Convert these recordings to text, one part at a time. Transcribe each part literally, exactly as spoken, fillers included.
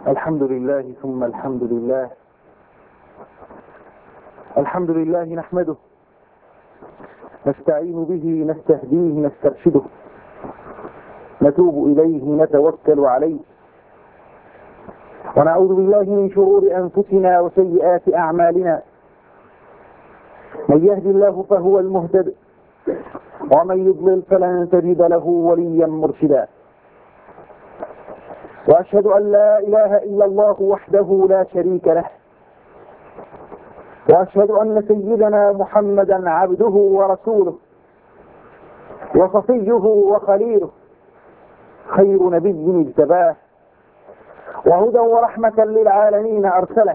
الحمد لله ثم الحمد لله. الحمد لله نحمده، نستعين به، نستهديه، نسترشده، نتوب إليه، نتوكل عليه، ونعوذ بالله من شرور أنفسنا وسيئات أعمالنا. من يهد الله فهو المهتد، ومن يضلل فلن تجد له وليا مرشدا. وأشهد أن لا إله إلا الله وحده لا شريك له، وأشهد أن سيدنا محمدا عبده ورسوله وصفيه وخليله، خير نبي اجتباه، وهدى ورحمة للعالمين أرسله.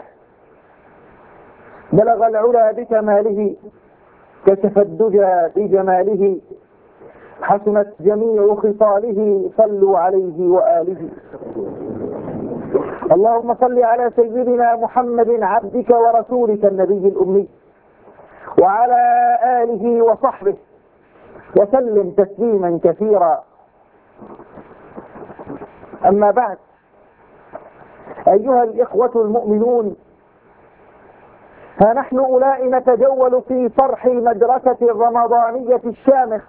بلغ العلا بكماله، كشف الدجى بجماله، حسنت جميع خصاله، صلوا عليه وآله. اللهم صل على سيدنا محمد عبدك ورسولك النبي الأمي، وعلى آله وصحبه وسلم تسليما كثيرا. أما بعد، أيها الإخوة المؤمنون، ها نحن أولئك نتجول في صرح المدرسة الرمضانية الشامخ،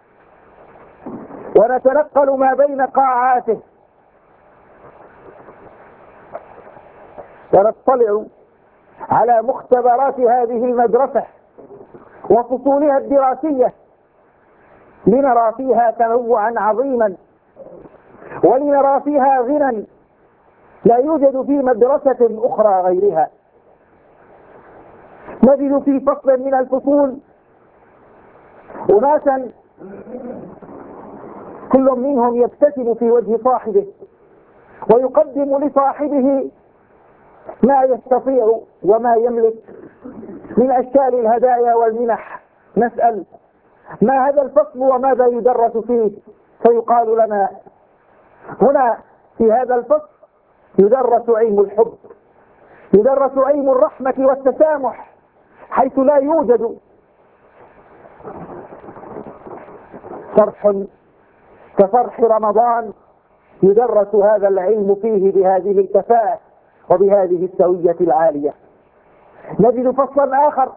ونتنقل ما بين قاعاته، ونطلع على مختبرات هذه المدرسة وفصولها الدراسية، لنرى فيها تنوعا عظيما، ولنرى فيها غنى لا يوجد في مدرسة أخرى غيرها. نجد في فصل من الفصول أناسا كل منهم يبتسم في وجه صاحبه، ويقدم لصاحبه ما يستطيع وما يملك من أشكال الهدايا والمنح. نسأل: ما هذا الفصل وماذا يدرس فيه؟ فيقال لنا: هنا في هذا الفصل يدرس علم الحب، يدرس علم الرحمة والتسامح، حيث لا يوجد فرح كفرح رمضان يدرس هذا العلم فيه بهذه الكفاءة وبهذه السوية العالية. نجد فصلا آخر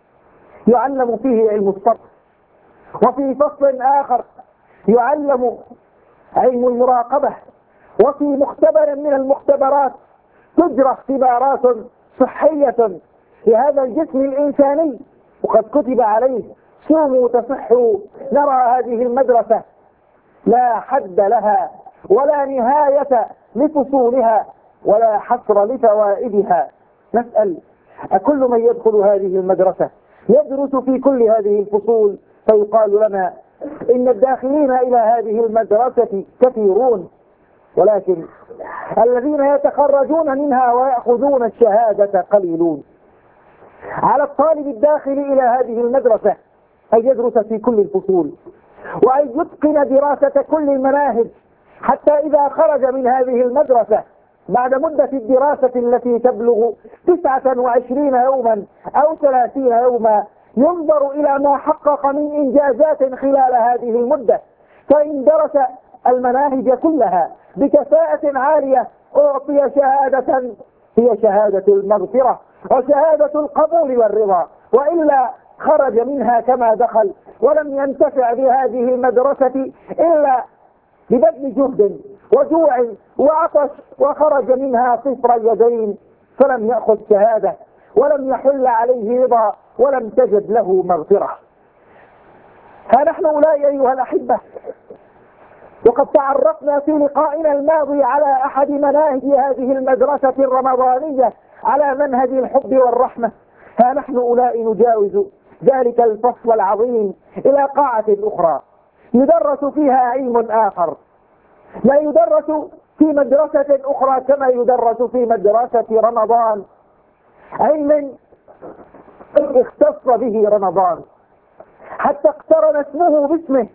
يعلم فيه علم الصبر، وفي فصل آخر يعلم علم المراقبة، وفي مختبر من المختبرات تجرى اختبارات صحية لهذا الجسم الإنساني، وقد كتب عليه: صوموا تصحوا. نرى هذه المدرسة لا حد لها ولا نهاية لفصولها ولا حصر لفوائدها. نسأل: أكل من يدخل هذه المدرسة يدرس في كل هذه الفصول؟ فيقال لنا: إن الداخلين إلى هذه المدرسة كثيرون، ولكن الذين يتخرجون منها ويأخذون الشهادة قليلون. على الطالب الداخل إلى هذه المدرسة أن يدرس في كل الفصول، وأن يتقن دراسة كل المناهج، حتى إذا خرج من هذه المدرسة بعد مدة الدراسة التي تبلغ تسعة وعشرين يوما أو ثلاثين يوما ينظر إلى ما حقق من إنجازات خلال هذه المدة. فإن درس المناهج كلها بكفاءة عالية أعطي شهادة هي شهادة المغفرة وشهادة القبول والرضا، وإلا خرج منها كما دخل، ولم ينتفع بهذه المدرسة إلا ببذل جهد وجوع وعطش، وخرج منها صفر اليدين، فلم يأخذ شهادة ولم يحل عليه رضا ولم تجد له مغفرة. ها نحن أولئك أيها الأحبة، وقد تعرفنا في لقائنا الماضي على أحد مناهج هذه المدرسة الرمضانية على منهج الحب والرحمة. ها نحن أولئك نجاوز ذلك الفصل العظيم إلى قاعة أخرى يدرس فيها علم آخر لا يدرس في مدرسة أخرى كما يدرس في مدرسة رمضان، علم اختص به رمضان حتى اقترن اسمه باسمه،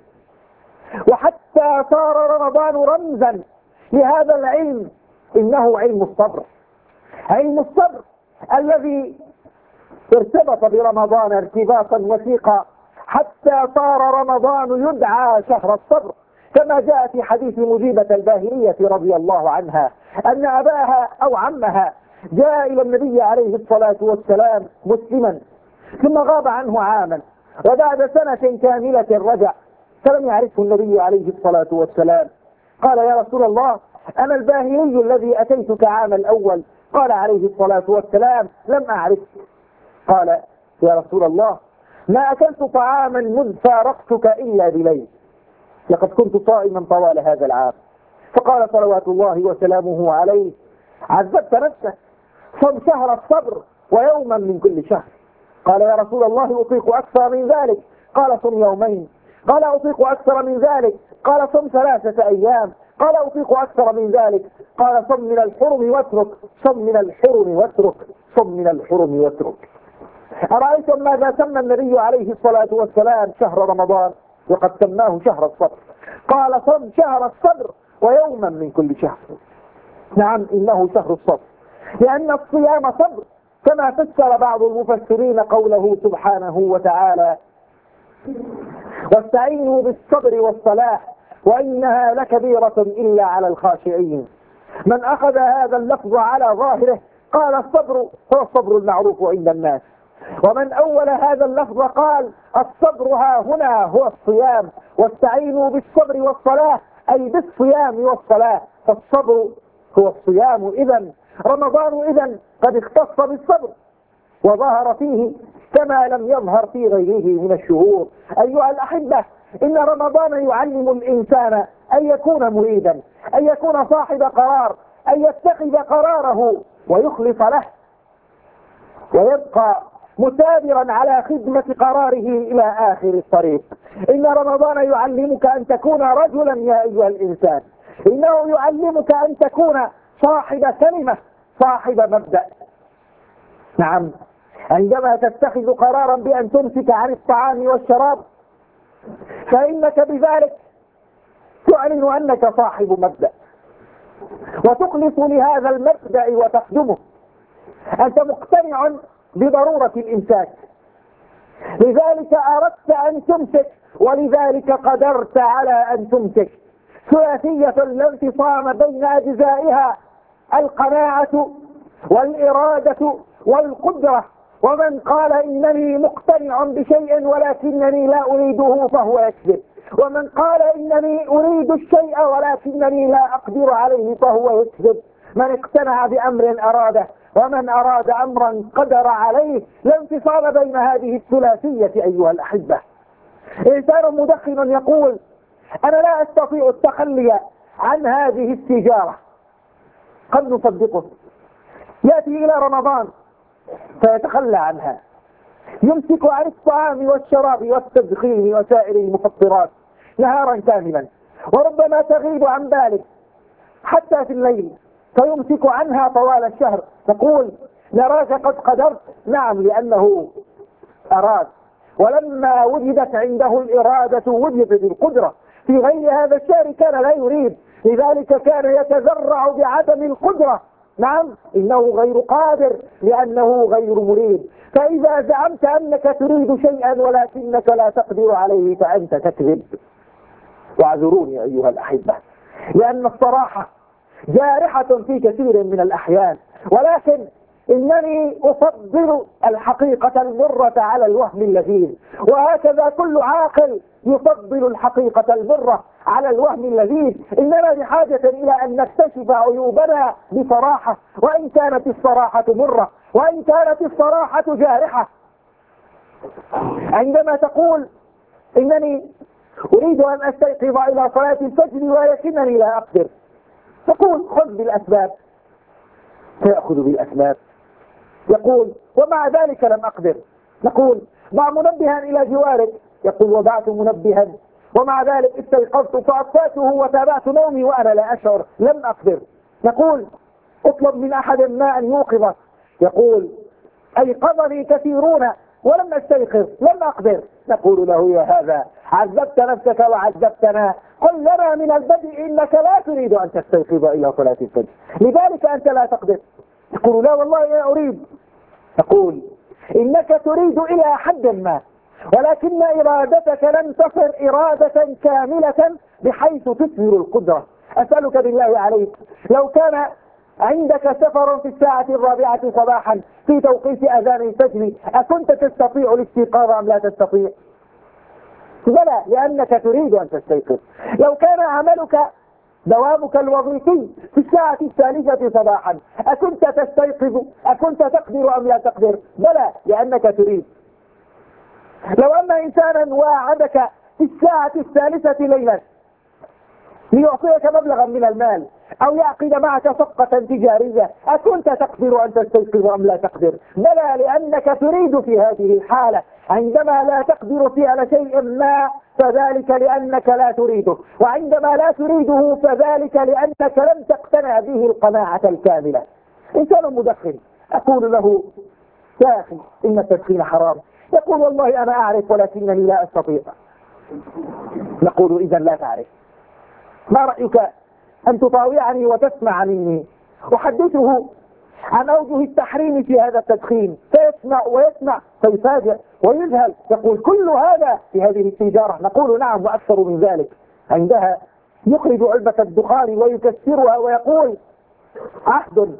وحتى صار رمضان رمزا لهذا العلم. إنه علم الصبر، علم الصبر الذي ارتبط برمضان ارتباطا وثيقا، حتى صار رمضان يدعى شهر الصبر، كما جاء في حديث مجيبة الباهلية رضي الله عنها أن أباها أو عمها جاء إلى النبي عليه الصلاة والسلام مسلما ثم غاب عنه عاما، وبعد سنة كاملة رجع، فلم يعرفه النبي عليه الصلاة والسلام. قال: يا رسول الله، أنا الباهلي الذي أتيتك عام الأول. قال عليه الصلاة والسلام: لم أعرفك. قال: يا رسول الله، ما أكلت طعاما منذ فارقتك إلا بليل، لقد كنت صائما طوال هذا العام. فقال صلوات الله وسلامه عليه: عذبت نفسك، صم شهر الصبر ويوما من كل شهر. قال: يا رسول الله، أطيق أكثر من ذلك. قال: صم يومين. قال: أطيق أكثر من ذلك. قال: صم ثلاثة أيام. قال: أطيق أكثر من ذلك. قال: صم من الحرم واترك، صم من الحرم واترك، صم من الحرم واترك. أرأيتم ماذا سمى النبي عليه الصلاة والسلام شهر رمضان؟ وقد سماه شهر الصبر. قال: صم شهر الصبر ويوما من كل شهر. نعم، إنه شهر الصبر، لأن الصيام صبر، كما فسر بعض المفسرين قوله سبحانه وتعالى: واستعينوا بالصبر والصلاة وإنها لكبيرة إلا على الخاشعين. من أخذ هذا اللفظ على ظاهره قال الصبر هو الصبر المعروف عند الناس، ومن أول هذا اللفظ قال الصبر ها هنا هو الصيام، واستعينوا بالصبر والصلاة أي بالصيام والصلاة، فالصبر هو الصيام. إذن رمضان إذن قد اختص بالصبر وظهر فيه كما لم يظهر في غيره من الشهور. أيها الأحبة، إن رمضان يعلم الإنسان أن يكون مريدا، أن يكون صاحب قرار، أن يتخذ قراره ويخلص له، ويبقى مثابرا على خدمة قراره إلى آخر الطريق. إن رمضان يعلمك أن تكون رجلا يا أيها الإنسان، إنه يعلمك أن تكون صاحب كلمة، صاحب مبدأ. نعم، عندما تتخذ قرارا بأن تمسك عن الطعام والشراب فإنك بذلك تعلن أنك صاحب مبدأ، وتخلص لهذا المبدأ وتخدمه. أنت مقتنع بضرورة الإمساك، لذلك أردت أن تمسك، ولذلك قدرت على أن تمسك. ثلاثية لا انفصام بين أجزائها: القناعة والإرادة والقدرة. ومن قال إنني مقتنع بشيء ولكنني لا أريده فهو يكذب، ومن قال إنني أريد الشيء ولكنني لا أقدر عليه فهو يكذب. من اقتنع بأمر أراده، ومن أراد أمرا قدر عليه. لا انفصام بين هذه الثلاثية أيها الأحبة. إنسان مدخن يقول: أنا لا أستطيع التخلي عن هذه السيجارة، قد نصدقه. يأتي إلى رمضان فيتخلى عنها، يمسك عن الطعام والشراب والتدخين وسائر المفطرات نهارا كاملا، وربما تغيب عن باله حتى في الليل، فيمسك عنها طوال الشهر. تقول: نراك قد قدرت. نعم، لأنه أراد، ولما وجدت عنده الإرادة وجدت القدرة. في غير هذا الشهر كان لا يريد، لذلك كان يتذرع بعدم القدرة. نعم، إنه غير قادر لأنه غير مريد. فإذا زعمت أنك تريد شيئا ولكنك لا تقدر عليه فأنت تكذب. واعذروني أيها الأحبة، لأن الصراحة جارحة في كثير من الأحيان، ولكن إنني أفضل الحقيقة المرة على الوهم اللذيذ، وهكذا كل عاقل يفضل الحقيقة المرة على الوهم اللذيذ. إننا بحاجة إلى أن نكتشف عيوبنا بصراحة، وإن كانت الصراحة مرة، وإن كانت الصراحة جارحة. عندما تقول: إنني أريد أن أستيقظ إلى صلاة الفجر ولكنني لا أقدر، تقول: خذ بالأسباب. فيأخذ بالأسباب، يقول: ومع ذلك لم أقدر. نقول: ضع منبها إلى جوارك. يقول: وضعت منبها ومع ذلك استيقظت فأطفأته وتابعت نومي وأنا لا أشعر، لم أقدر. نقول: اطلب من أحد ما أن يوقظك. يقول: أيقظني كثيرون ولم أستيقظ، لم أقدر. نقول له: يا هذا عذبت نفسك وعذبتنا، قل لنا من البدء إنك لا تريد أن تستيقظ إلى صلاة الفجر، لذلك أنت لا تقدر. يقول: لا والله أنا أريد. نقول: إنك تريد إلى حد ما، ولكن إرادتك لم تصر إرادة كاملة بحيث تثمر القدرة. أسألك بالله عليك، لو كان عندك سفر في الساعة الرابعة صباحا في توقيت أذان الفجر، أكنت تستطيع الاستيقاظ أم لا تستطيع؟ بلى، لأنك تريد أن تستيقظ. لو كان عملك دوامك الوظيفي في الساعة الثالثة صباحا، أكنت تستيقظ؟ أكنت تقدر أم لا تقدر؟ بلى، لأنك تريد. لو أن إنسانا واعدك في الساعة الثالثة ليلا ليعطيك مبلغا من المال أو يعقد معك صفقة تجارية، أكنت تقدر أن تستيقظ أم لا تقدر؟ بلى، لأنك تريد في هذه الحالة. عندما لا تقدر فعل شيء ما فذلك لأنك لا تريده، وعندما لا تريده فذلك لأنك لم تقتنع به القناعة الكاملة. إنسان مدخن أقول له يا أخي إن التدخين حرام، يقول والله أنا أعرف ولكنني لا أستطيع. نقول إذا لا تعرف. ما رأيك أن تطاوعني وتسمع مني أحدثه عن أوجه التحريم في هذا التدخين، فيسمع ويسمع فيفاجئ ويذهل، يقول كل هذا في هذه التجارة؟ نقول نعم وأكثر من ذلك. عندها يخرج علبة الدخان ويكسرها ويقول عهد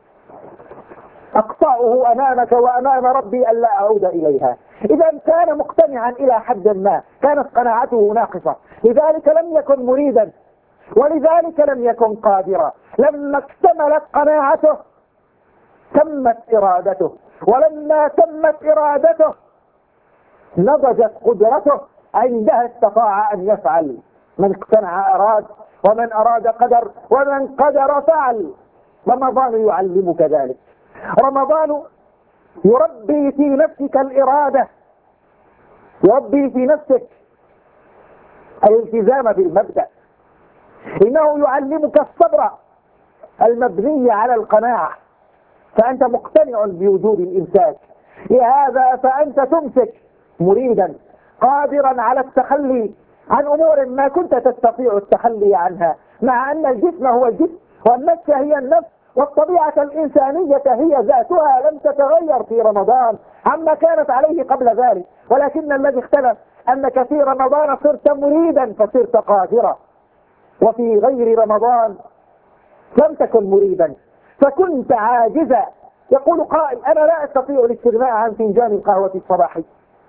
أقطعه أمامك وأمام ربي ألا أعود إليها. إذا كان مقتنعا إلى حد ما، كانت قناعته ناقصة، لذلك لم يكن مريدا، ولذلك لم يكن قادرا. لما اكتملت قناعته تمت إرادته، ولما تمت إرادته نضجت قدرته، عندها استطاع أن يفعل. من اقتنع أراد، ومن أراد قدر، ومن قدر فعل. رمضان يعلمك ذلك. رمضان يربي في نفسك الإرادة، يربي في نفسك الالتزام بالمبدأ. إنه يعلمك الصبر المبني على القناعة، فأنت مقتنع بوجود الإمساك، لهذا فأنت تمسك مريدا قادرا على التخلي عن أمور ما كنت تستطيع التخلي عنها، مع أن الجسم هو الجسم والنفس هي النفس والطبيعة الإنسانية هي ذاتها لم تتغير في رمضان عما كانت عليه قبل ذلك، ولكن الذي اختلف أنك في رمضان صرت مريدا فصرت قادرا، وفي غير رمضان لم تكن مريدا فكنت عاجزا. يقول قائل أنا لا أستطيع الاستغناء عن فنجان القهوة الصباحي،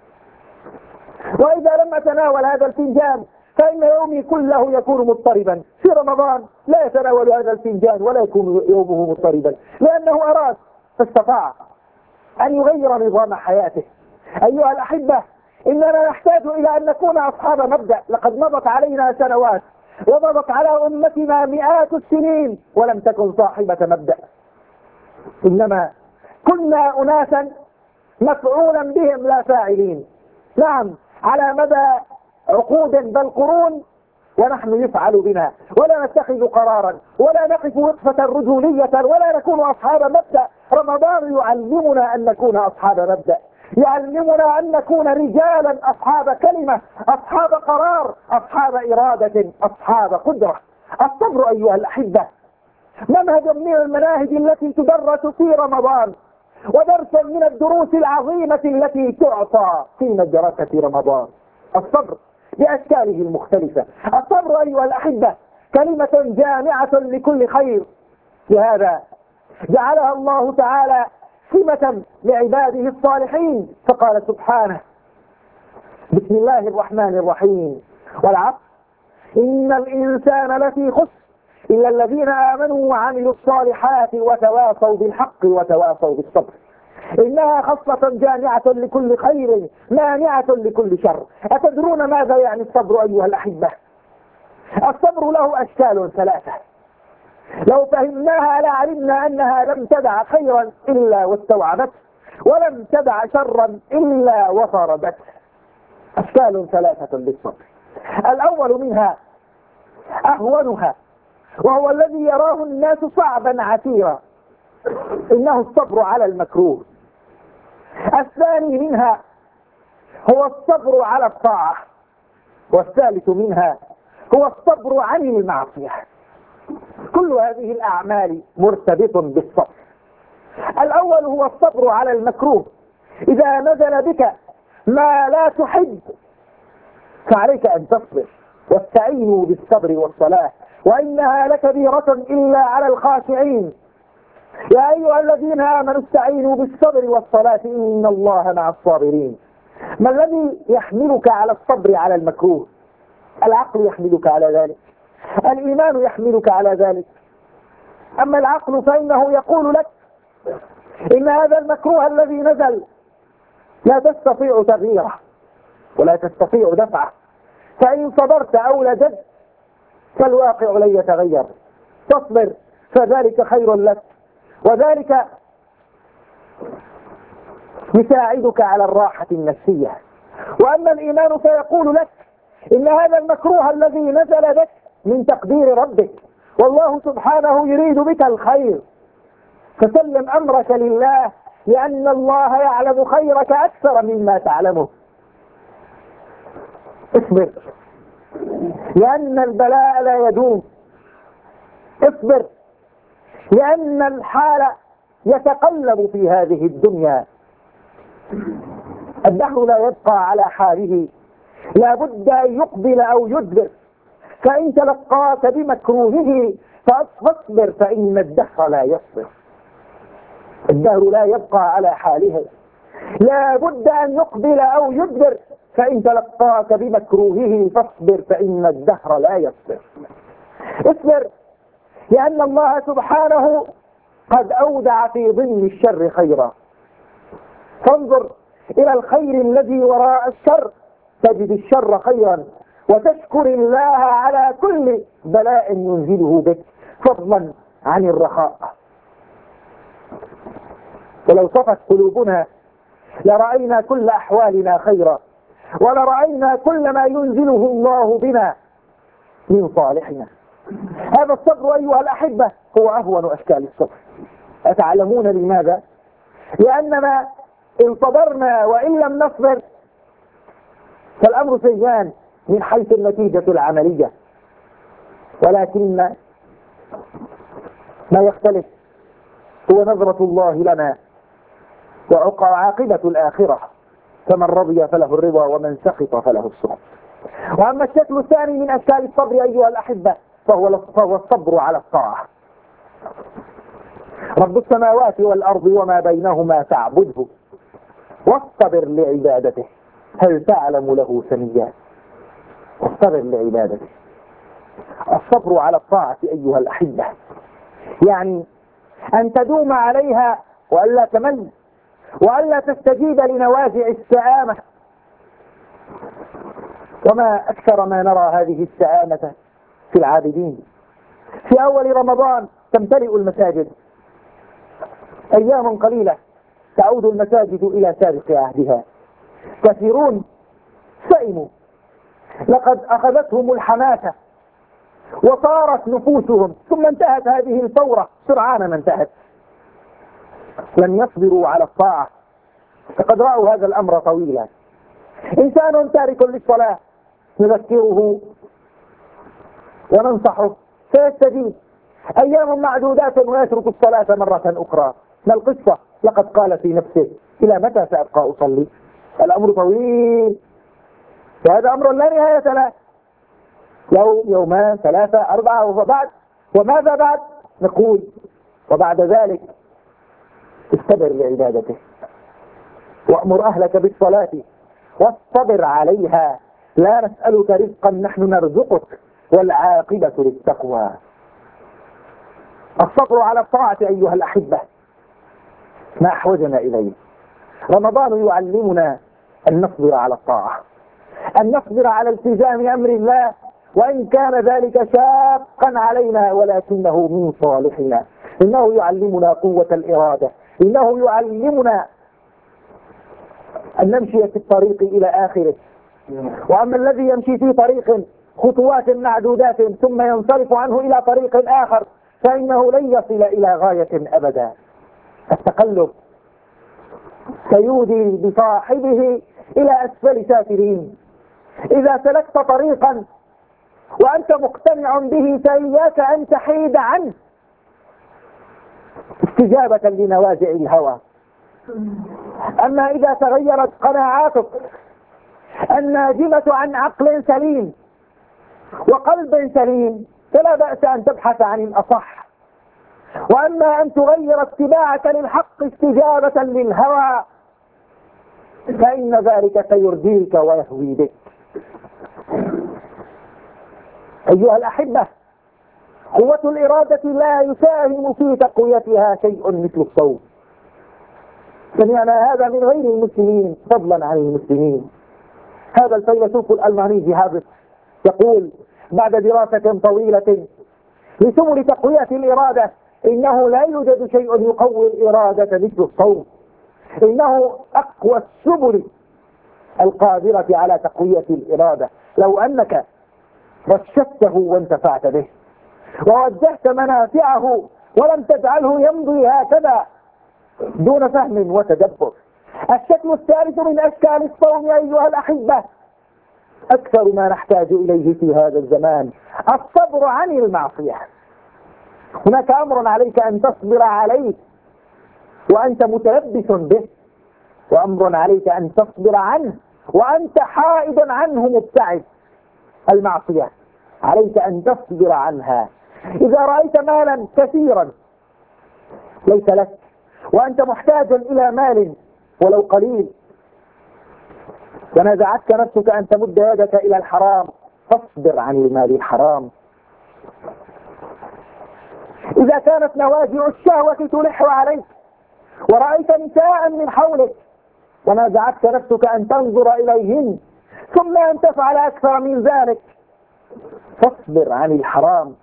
وإذا لم أتناول هذا الفنجان فإن يومي كله يكون مضطربا. في رمضان لا يتناول هذا الفنجان ولا يكون يومه مضطربا، لأنه أراد فاستطاع أن يغير نظام حياته. أيها الأحبة، إننا نحتاج إلى أن نكون أصحاب مبدأ. لقد مضت علينا سنوات ومضت على أمتنا مئات السنين ولم تكن صاحبة مبدأ، إنما كنا أناسا مفعولا بهم لا فاعلين. نعم، على مدى عقود بل قرون ونحن يفعل بنا، ولا نتخذ قرارا ولا نقف وقفة رجولية ولا نكون أصحاب مبدأ. رمضان يعلمنا أن نكون أصحاب مبدأ، يعلمنا أن نكون رجالا أصحاب كلمة، أصحاب قرار، أصحاب إرادة، أصحاب قدرة. الصبر أيها الأحبة منهج من المناهج التي تدرس في رمضان، ودرس من الدروس العظيمة التي تعطى في مدرسة رمضان. الصبر بأشكاله المختلفة. الصبر أيها الأحبة كلمة جامعة لكل خير، لهذا جعلها الله تعالى سمة لعباده الصالحين، فقال سبحانه بسم الله الرحمن الرحيم والعصر إن الإنسان لفي خسر إلا الذين آمنوا وعملوا الصالحات وتواصوا بالحق وتواصوا بالصبر. إنها خصلة جامعة لكل خير مانعة لكل شر. أتدرون ماذا يعني الصبر أيها الأحبة؟ الصبر له أشكال ثلاثة، لو فهمناها لعلمنا أنها لم تدع خيرا إلا واستوعبته، ولم تدع شرا إلا وطردته. أشكال ثلاثة للصبر. الأول منها أهونها وهو الذي يراه الناس صعبا عسيرا، إنه الصبر على المكروه. الثاني منها هو الصبر على الطاعة، والثالث منها هو الصبر عن المعصية. كل هذه الأعمال مرتبط بالصبر. الأول هو الصبر على المكروه، إذا نزل بك ما لا تحب فعليك أن تصبر. واستعينوا بالصبر والصلاة وإنها لكبيرة إلا على الخاشعين. يا أيها الذين آمنوا استعينوا بالصبر والصلاة إن الله مع الصابرين. ما الذي يحملك على الصبر على المكروه؟ العقل يحملك على ذلك، الإيمان يحملك على ذلك. أما العقل فإنه يقول لك إن هذا المكروه الذي نزل لا تستطيع تغييره ولا تستطيع دفعه، فإن صبرت أو لجدت فالواقع لن يتغير. تصبر فذلك خير لك، وذلك يساعدك على الراحة النفسية. وأما الإيمان فيقول لك إن هذا المكروه الذي نزل بك من تقدير ربك، والله سبحانه يريد بك الخير، فسلم أمرك لله لأن الله يعلم خيرك أكثر مما تعلمه. اصبر لأن البلاء لا يدوم، اصبر لأن الحال يتقلب في هذه الدنيا، الدهر لا يبقى على حاله، لا بد أن يقبل أو يدبر. فإن تلقاك بمكروهه فاصبر فإن الدهر لا يصبر، الدهر لا يبقى على حاله، لا بد أن يقبل أو يدبر. فإن تلقاك بمكروهه فاصبر فإن الدهر لا يصبر. اصبر لأن الله سبحانه قد أودع في ظل الشر خيرا، فانظر إلى الخير الذي وراء الشر تجد الشر خيرا، وتشكر الله على كل بلاء ينزله بك فضلا عن الرخاء. ولو صفت قلوبنا لرأينا كل أحوالنا خيرا، ولرأينا كل ما ينزله الله بنا من صالحنا. هذا الصبر أيها الأحبة هو أهون أشكال الصبر. أتعلمون لماذا؟ لأننا إن صبرنا وإن لم نصبر فالأمر سيان من حيث النتيجة العملية، ولكن ما يختلف هو نظرة الله لنا وعاقبة الآخرة، فمن رضي فله الرضا ومن سخط فله السخط. وأما الشكل الثاني من أشكال الصبر أيها الأحبة فهو فهو الصبر على الطاعة. رب السماوات والأرض وما بينهما فاعبده واصطبر لعبادته هل تعلم له سميا. واصطبر لعبادته. الصبر على الطاعة أيها الأحبة يعني أن تدوم عليها وألا تمل، وألا تستجيب لنوازع السآمة. وما أكثر ما نرى هذه السآمة في العابدين. في أول رمضان تمتلئ المساجد، أيام قليلة تعود المساجد إلى سابق عهدها. كثيرون سئموا، لقد أخذتهم الحماسة وطارت نفوسهم، ثم انتهت هذه الثورة سرعان ما انتهت. لم يصبروا على الطاعة، فقد رأوا هذا الأمر طويلا. إنسان تارك للصلاة نذكره وننصحه فيستجيب، أيام معدودات ويترك الصلاة مرة أخرى. ما القصة؟ لقد قال في نفسه إلى متى سأبقى أصلي؟ الأمر طويل، وهذا أمر لا نهاية له، يوم يومان ثلاثة أربعة وبعد وماذا بعد؟ نقول وبعد ذلك استبر لعبادته وأمر أهلك بالصلاة واصطبر عليها لا نسألك رزقا نحن نرزقك والعاقبة للتقوى. الصبر على الطاعة أيها الأحبة ما أحوجنا إليه. رمضان يعلمنا أن نصبر على الطاعة، أن نصبر على التزام أمر الله وإن كان ذلك شاقا علينا، ولكنه من صالحنا. إنه يعلمنا قوة الإرادة، إنه يعلمنا أن نمشي في الطريق إلى آخره. وأما الذي يمشي في طريق خطوات معدودات ثم ينصرف عنه إلى طريق آخر فإنه لن يصل إلى غاية أبدا. التقلب سيودي بصاحبه إلى أسفل سافلين. إذا سلكت طريقا وأنت مقتنع به فإياك أن تحيد عنه استجابة لنوازع الهوى. أما إذا تغيرت قناعاتك الناجمة عن عقل سليم وقلب سليم فلا بأس أن تبحث عن الأصح. وأما أن تغير اتباعك للحق استجابة للهوى فإن ذلك سيرديك ويهوي بك. أيها الأحبة، قوة الإرادة لا يساهم في تقويتها شيء مثل الصوم. سمعنا هذا من غير المسلمين فضلا عن المسلمين. هذا الفيلسوف الألماني هابت يقول بعد دراسة طويلة لسبل تقوية الإرادة إنه لا يوجد شيء يقوي الإرادة مثل الصوم. إنه أقوى السبل القادرة على تقوية الإرادة. لو أنك رشدته وانتفعت به ووجهت منافعه ولم تجعله يمضي هكذا دون فهم وتدبر. الشكل الثالث من أشكال الصوم أيها الأحبة أكثر ما نحتاج إليه في هذا الزمان الصبر عن المعصية. هناك أمر عليك أن تصبر عليه وأنت متلبس به، وأمر عليك أن تصبر عنه وأنت حائد عنه مبتعد. المعصية عليك أن تصبر عنها. إذا رأيت مالا كثيرا ليس لك وأنت محتاج إلى مال ولو قليل ونازعتك نفسك أن تمد يدك إلى الحرام فاصبر عن المال الحرام. إذا كانت نوازع الشهوة تلح عليك ورأيت نساء من حولك ونازعتك نفسك أن تنظر إليهن ثم أن تفعل أكثر من ذلك فاصبر عن الحرام.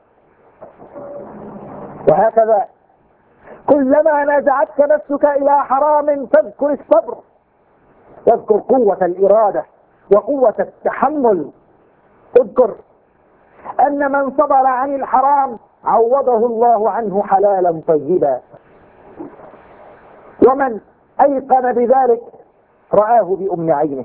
وهكذا كلما نازعتك نفسك إلى حرام فاذكر الصبر، واذكر قوة الإرادة وقوة التحمل. اذكر أن من صبر عن الحرام عوضه الله عنه حلالا طيبا، ومن أيقن بذلك رآه بأم عينه.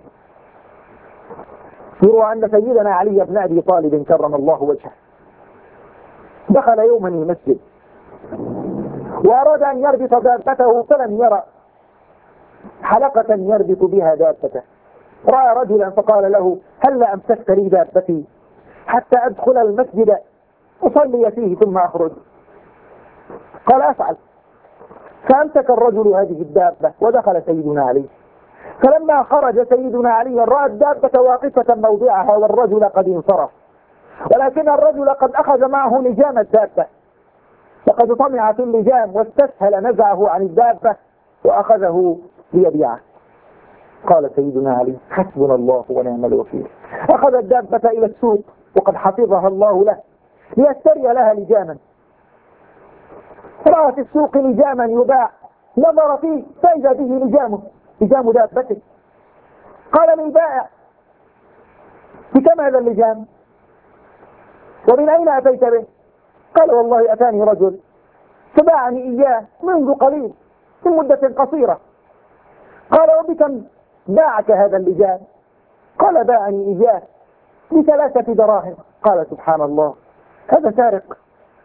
يروى أن سيدنا علي بن أبي طالب كرم الله وجهه دخل يوما المسجد وأراد أن يربط دابته فلم يرى حلقة يربط بها دابته. رأى رجلا فقال له هل أمسكت لي دابتي حتى أدخل المسجد أصلي فيه ثم أخرج؟ قال أفعل. فأمسك الرجل هذه الدابة ودخل سيدنا علي. فلما خرج سيدنا علي رأى الدابة واقفة موضعها والرجل قد انصرف، ولكن الرجل قد أخذ معه لجام الدابة لقد طمع في اللجام واستسهل نزعه عن الدابة وأخذه ليبيعه. قال سيدنا علي حسبنا الله ونعم الوكيل. أخذ الدابة إلى السوق وقد حفظها الله له ليشتري لها لجاما. رأى في السوق لجاما يباع، نظر فيه فإذا به لجامه لجام دابته. قال للبائع بكم هذا اللجام ومن أين أتيت به؟ قال والله أتاني رجل فباعني إياه منذ قليل في مدة قصيرة. قال وبكم باعك هذا اللجام؟ قال باعني إياه بثلاثة دراهم. قال سبحان الله هذا سارق.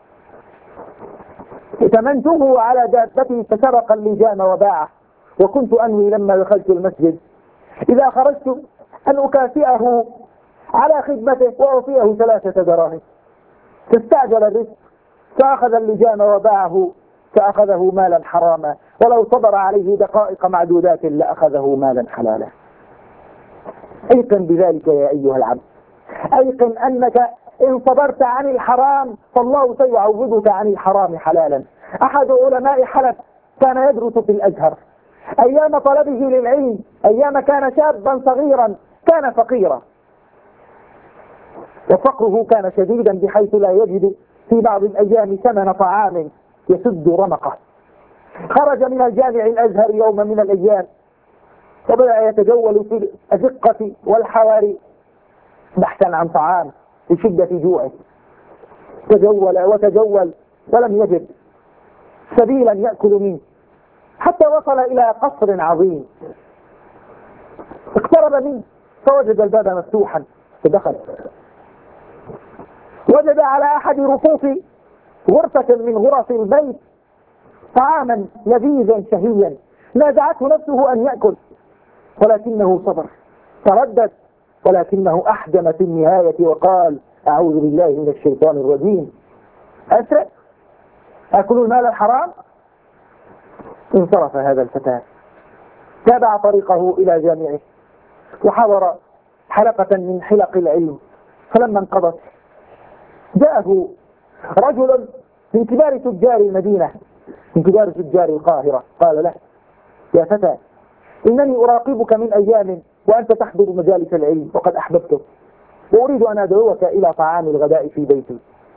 ائتمنته على دابتي فسرق اللجام وباعه، وكنت أنوي لما دخلت المسجد إذا خرجت أن أكافئه على خدمته وأعطيه ثلاثة دراهم. فاستعجل الرزق فأخذ اللجام وباعه فأخذه مالا حراما، ولو صبر عليه دقائق معدودات لأخذه مالا حلالا. أيقن بذلك يا أيها العبد، أيقن أنك إن صبرت عن الحرام فالله سيعوضك عن الحرام حلالا. أحد علماء حلب كان يدرس في الأزهر أيام طلبه للعلم، أيام كان شابا صغيرا كان فقيرا، وفقره كان شديدا بحيث لا يجد في بعض الأيام ثمن طعام يسد رمقه. خرج من الجامع الأزهر يوم من الأيام وبدأ يتجول في الأزقة والحواري بحثا عن طعام لشدة جوعه. تجول وتجول ولم يجد سبيلا يأكل منه حتى وصل إلى قصر عظيم. اقترب منه فوجد الباب مفتوحا فدخل. وجد على أحد رفوف غرفة من غرف البيت طعاما لذيذا شهيا نازعته نفسه أن يأكل ولكنه صبر، تردد ولكنه أحجم في النهاية وقال أعوذ بالله من الشيطان الرجيم. أسرع أكل المال الحرام. انصرف هذا الفتى، تابع طريقه إلى جامعه وحضر حلقة من حلق العلم، فلما انقضت جاءه رجل من كبار تجار المدينة، من كبار تجار القاهرة، قال له يا فتى إنني أراقبك من أيام وأنت تحضر مجالس العلم وقد أحببتك، وأريد أن أدعوك إلى طعام الغداء في بيتي.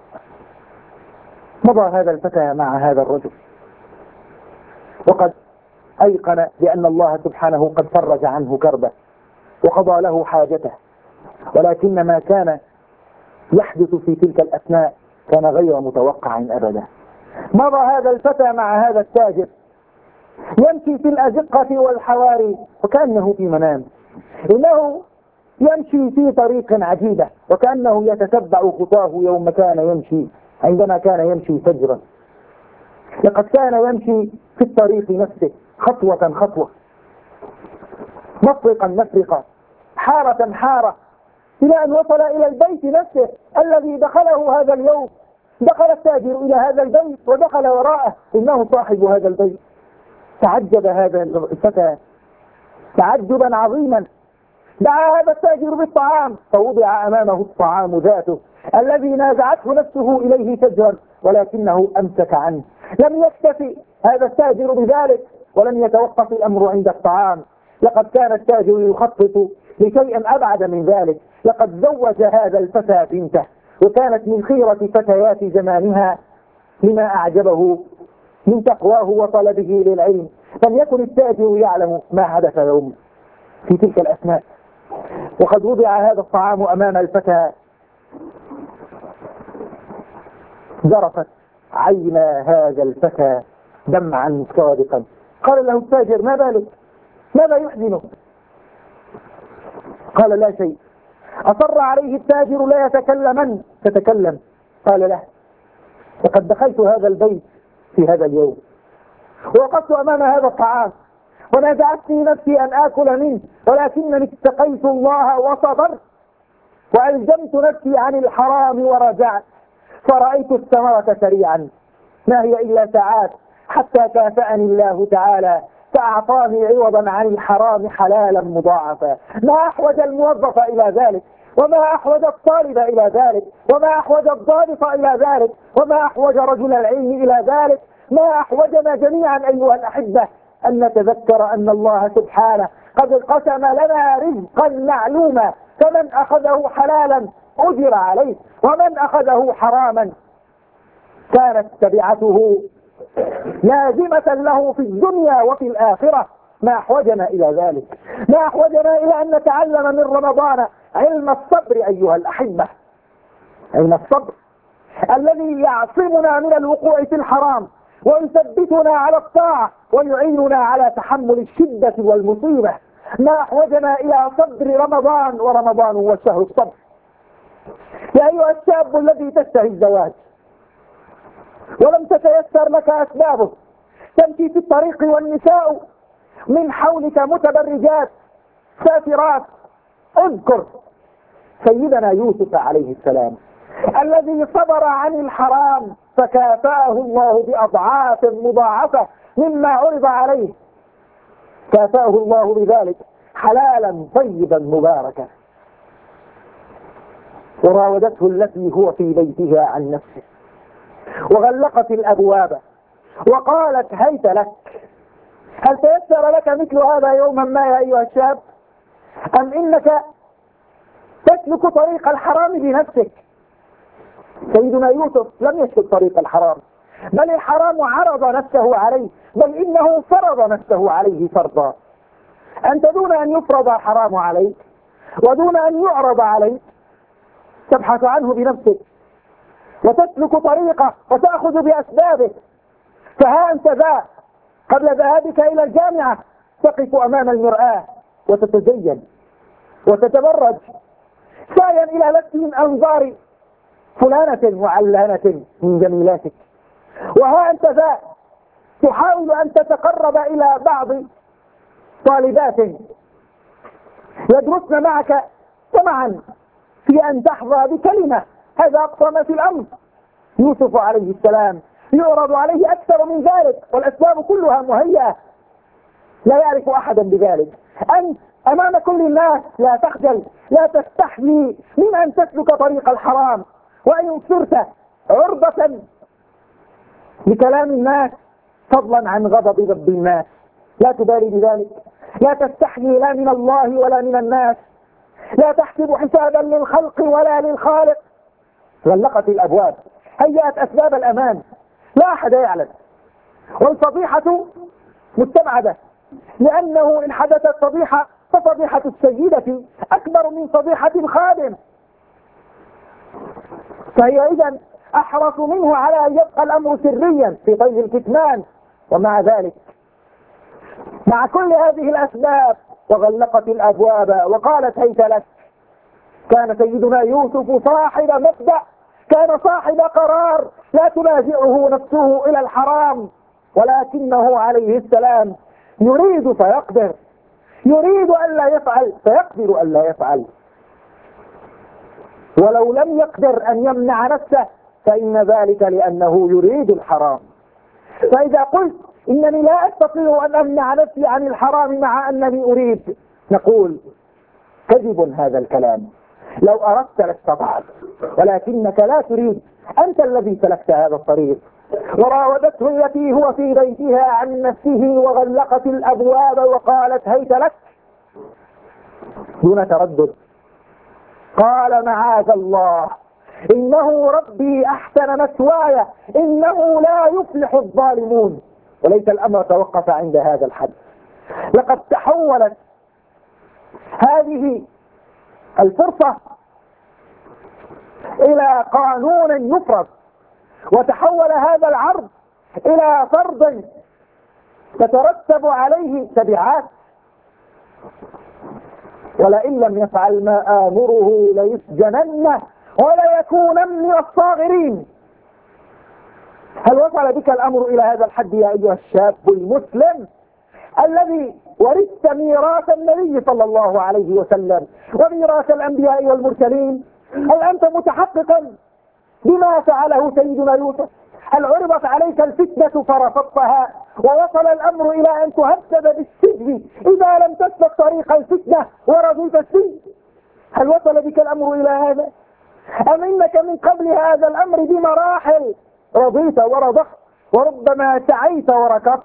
مضى هذا الفتى مع هذا الرجل وقد أيقن بأن الله سبحانه قد فرج عنه كربه وقضى له حاجته، ولكن ما كان يحدث في تلك الأثناء كان غير متوقع أبدا. مضى هذا الفتى مع هذا التاجر يمشي في الأزقة والحواري وكأنه في منام، إنه يمشي في طريق عجيبة وكأنه يتتبع خطاه يوم كان يمشي، عندما كان يمشي فجرا. لقد كان يمشي في الطريق نفسه خطوة خطوة، مفرقا مفرقا، حارة حارة، إلى أن وصل إلى البيت نفسه الذي دخله هذا اليوم. دخل التاجر إلى هذا البيت ودخل وراءه إنه صاحب هذا البيت. تعجب هذا الفتى تعجبا عظيما، دعا هذا التاجر بالطعام فوضع أمامه الطعام ذاته الذي نازعته نفسه إليه فجرا، ولكنه أمسك عنه. لم يكتفي هذا التاجر بذلك ولم يتوقف الأمر عند الطعام، لقد كان التاجر يخطط لشيء أبعد من ذلك. لقد زوج هذا الفتى بنته وكانت من خيرة فتيات زمانها لما أعجبه من تقواه وطلبه للعلم. فليكن التاجر يعلم ما حدث يوم في تلك الأثناء. وقد وضع هذا الطعام أمام الفتى، ذرفت عينا هذا الفتى دمعا صادقا. قال له التاجر ما بالك؟ ماذا يحزنك؟ قال لا شيء. أصر عليه التاجر لا يتكلمن، تتكلم. قال له لقد دخلت هذا البيت في هذا اليوم ووقفت أمام هذا الطعام ونازعتني نفسي أن آكل منه، ولكنني اتقيت الله وصبرت وألزمت نفسي عن الحرام ورجعت، فرأيت الثمرة سريعا، ما هي إلا ساعات حتى كافأني الله تعالى فأعطاني عوضا عن الحرام حلالا مضاعفا. ما أحوج الموظف إلى ذلك، وما أحوج الطالب إلى ذلك، وما أحوج الضابط إلى ذلك، وما أحوج رجل العلم إلى ذلك، ما أحوجنا جميعا أيها الأحبة أن نتذكر أن الله سبحانه قد قسم لنا رزقا معلوما، فمن أخذه حلالا أجر عليه، ومن أخذه حراما كانت تبعته لازمة له في الدنيا وفي الآخرة. ما أحوجنا إلى ذلك، ما أحوجنا إلى أن نتعلم من رمضان علم الصبر أيها الأحبة، علم الصبر الذي يعصمنا من الوقوع في الحرام ويثبتنا على الطاعة ويعيننا على تحمل الشدة والمصيبة. ما أحوجنا إلى صبر رمضان، ورمضان هو شهر الصبر. يا أيها الشاب الذي تشتهي الزواج ولم تتيسر لك أسبابه، تمشي في الطريق والنساء من حولك متبرجات سافرات، اذكر سيدنا يوسف عليه السلام الذي صبر عن الحرام فكافأه الله بأضعاف مضاعفة مما عرض عليه، كافأه الله بذلك حلالا طيبا مباركا. وراودته التي هو في بيتها عن نفسه وغلقت الأبواب وقالت هيت لك. هل تيسر لك مثل هذا يوما ما يا أيها الشاب، أم إنك تسلك طريق الحرام بنفسك؟ سيدنا يوسف لم يسلك طريق الحرام، بل الحرام عرض نفسه عليه، بل إنه فرض نفسه عليه فرضا. أنت دون أن يفرض الحرام عليك ودون أن يعرض عليك تبحث عنه بنفسك وتسلك طريقه وتأخذ بأسبابه. فها أنت ذا قبل ذهابك إلى الجامعة تقف أمام المرآة وتتزين وتتبرج سايا إلى لفت من أنظار فلانة معلنة من جميلاتك. وها أنت ذا تحاول أن تتقرب إلى بعض طالبات يدرسن معك سمعا في أن تحظى بكلمة، هذا أقصى ما في الأمر. يوسف عليه السلام يعرض عليه أكثر من ذلك والأسباب كلها مهيئة، لا يعرف أحدا بذلك. أنت أمام كل الناس لا تخجل، لا تستحيي من أن تسلك طريق الحرام، وإن صرت عرضة لكلام الناس فضلا عن غضب رب الناس لا تبالي بذلك، لا تستحيي لا من الله ولا من الناس، لا تحسب حسابا للخلق ولا للخالق. غلقت الأبواب، هيأت أسباب الأمان، لا أحد يعلم، والفضيحة مستبعدة، لأنه إن حدثت فضيحة ففضيحة السيدة أكبر من فضيحة الخادم، فهي إذن أحرص منه على أن يبقى الأمر سريا في طي الكتمان. ومع ذلك مع كل هذه الأسباب وغلقت الأبواب وقالت هيت لك، كان سيدنا يوسف صاحب مبدأ، كان صاحب قرار لا تنازعه نفسه إلى الحرام، ولكنه عليه السلام يريد فيقدر، يريد أن لا يفعل فيقدر أن لا يفعل، ولو لم يقدر أن يمنع نفسه فإن ذلك لأنه يريد الحرام. فإذا قلت إنني لا أستطيع أن أمنع نفسي عن الحرام مع أنني أريد، نقول كذب هذا الكلام، لو أردت لاستطعت، ولكنك لا تريد، أنت الذي سلكت هذا الطريق. وراودته التي هو في بيتها عن نفسه وغلقت الأبواب وقالت هيت لك دون تردد. قال معاذ الله إنه ربي أحسن مثواي إنه لا يفلح الظالمون. وليس الأمر توقف عند هذا الحد، لقد تحولت هذه الفرصة إلى قانون يفرض، وتحول هذا العرض إلى فرض تترتب عليه تبعات، ولئن لم يفعل ما آمره ليسجنن وليكون من الصاغرين. هل وصل بك الأمر إلى هذا الحد يا أيها الشاب المسلم الذي ورثت ميراث النبي صلى الله عليه وسلم وميراث الأنبياء والمرسلين؟ هل أنت متحققا بما فعله سيدنا يوسف؟ هل عرضت عليك الفتنة فرفضتها ووصل الأمر إلى أن تهدد بالسجن إذا لم تسلك طريق الفتنة ورضيت السجن؟ هل وصل بك الأمر إلى هذا؟ أم إنك من قبل هذا الأمر بمراحل رضيت ورضخت وربما سعيت وركضت؟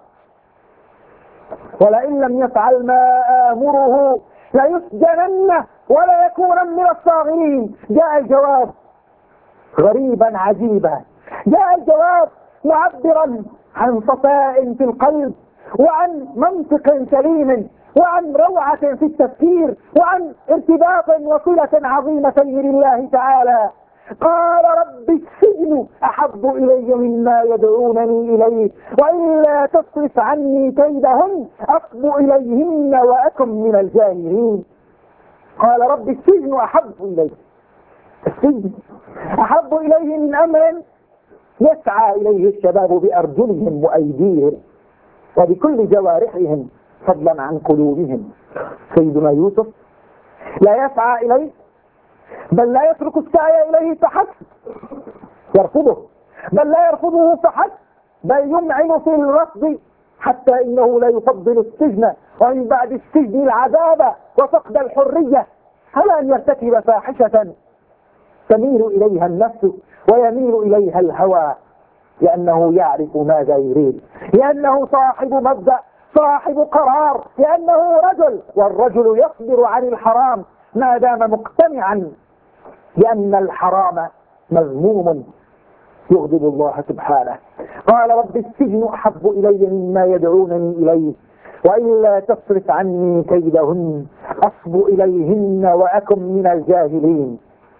ولئن لم يفعل ما آمره ليسجنن ولا يكون من الصاغرين. جاء الجواب غريبا عجيبا، جاء الجواب معبرا عن صفاء في القلب وعن منطق سليم وعن روعة في التفكير وعن ارتباط وصلة عظيمة لله تعالى. قال رب السجن أحب إلي مما يدعونني إليه وإلا تصرف عني كيدهن أصب إليهن وأكن من الجاهلين. قال رب السجن أحب إلي، السجن أحب إليه من أمر يسعى إليه الشباب بأرجلهم وأيديهم وبكل جوارحهم فضلا عن قلوبهم. سيدنا يوسف لا يسعى إليه، بل لا يترك السعي إليه فحسب، يرفضه، بل لا يرفضه فحسب، بل يمعن في الرفض حتى إنه لا يفضل السجن ومن بعد السجن العذاب وفقد الحرية على أن يرتكب فاحشة تميل إليها النفس ويميل إليها الهوى، لأنه يعرف ماذا يريد، لأنه صاحب مبدأ، صاحب قرار، لأنه رجل، والرجل يصبر عن الحرام ما دام مقتنعا بأن الحرام مذموم يغضب الله سبحانه. قال رب السجن أحب إلي مما يدعونني إليه وإلا تصرف عني كيدهن أصب إليهن وأكن من الجاهلين.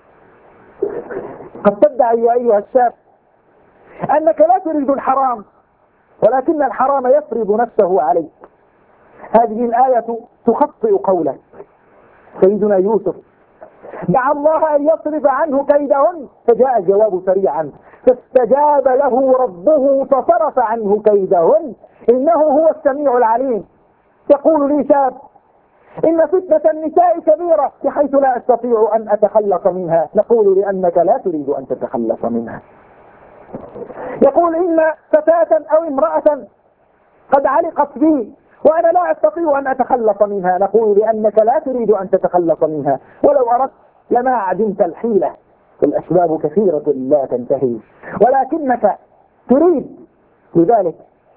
قد تدعي يا أيها الشاب أنك لا تريد الحرام، ولكن الحرام يفرض نفسه عليك. هذه الآية تخطئ قولك. سيدنا يوسف دعا الله أن يصرف عنه كيدهن، فجاء الجواب سريعا فاستجاب له ربه فصرف عنه كيدهن إنه هو السميع العليم. يقول لي شاب: إن فتنة النساء كبيرة بحيث لا أستطيع أن أتخلص منها. نقول: لأنك لا تريد أن تتخلص منها. يقول: إن فتاة أو امرأة قد علقت بي وأنا لا أستطيع أن أتخلص منها. نقول: لأنك لا تريد أن تتخلص منها، ولو أردت لما عدمت الحيلة. الأسباب كثيرة لا تنتهي ولكنك تريد، لذلك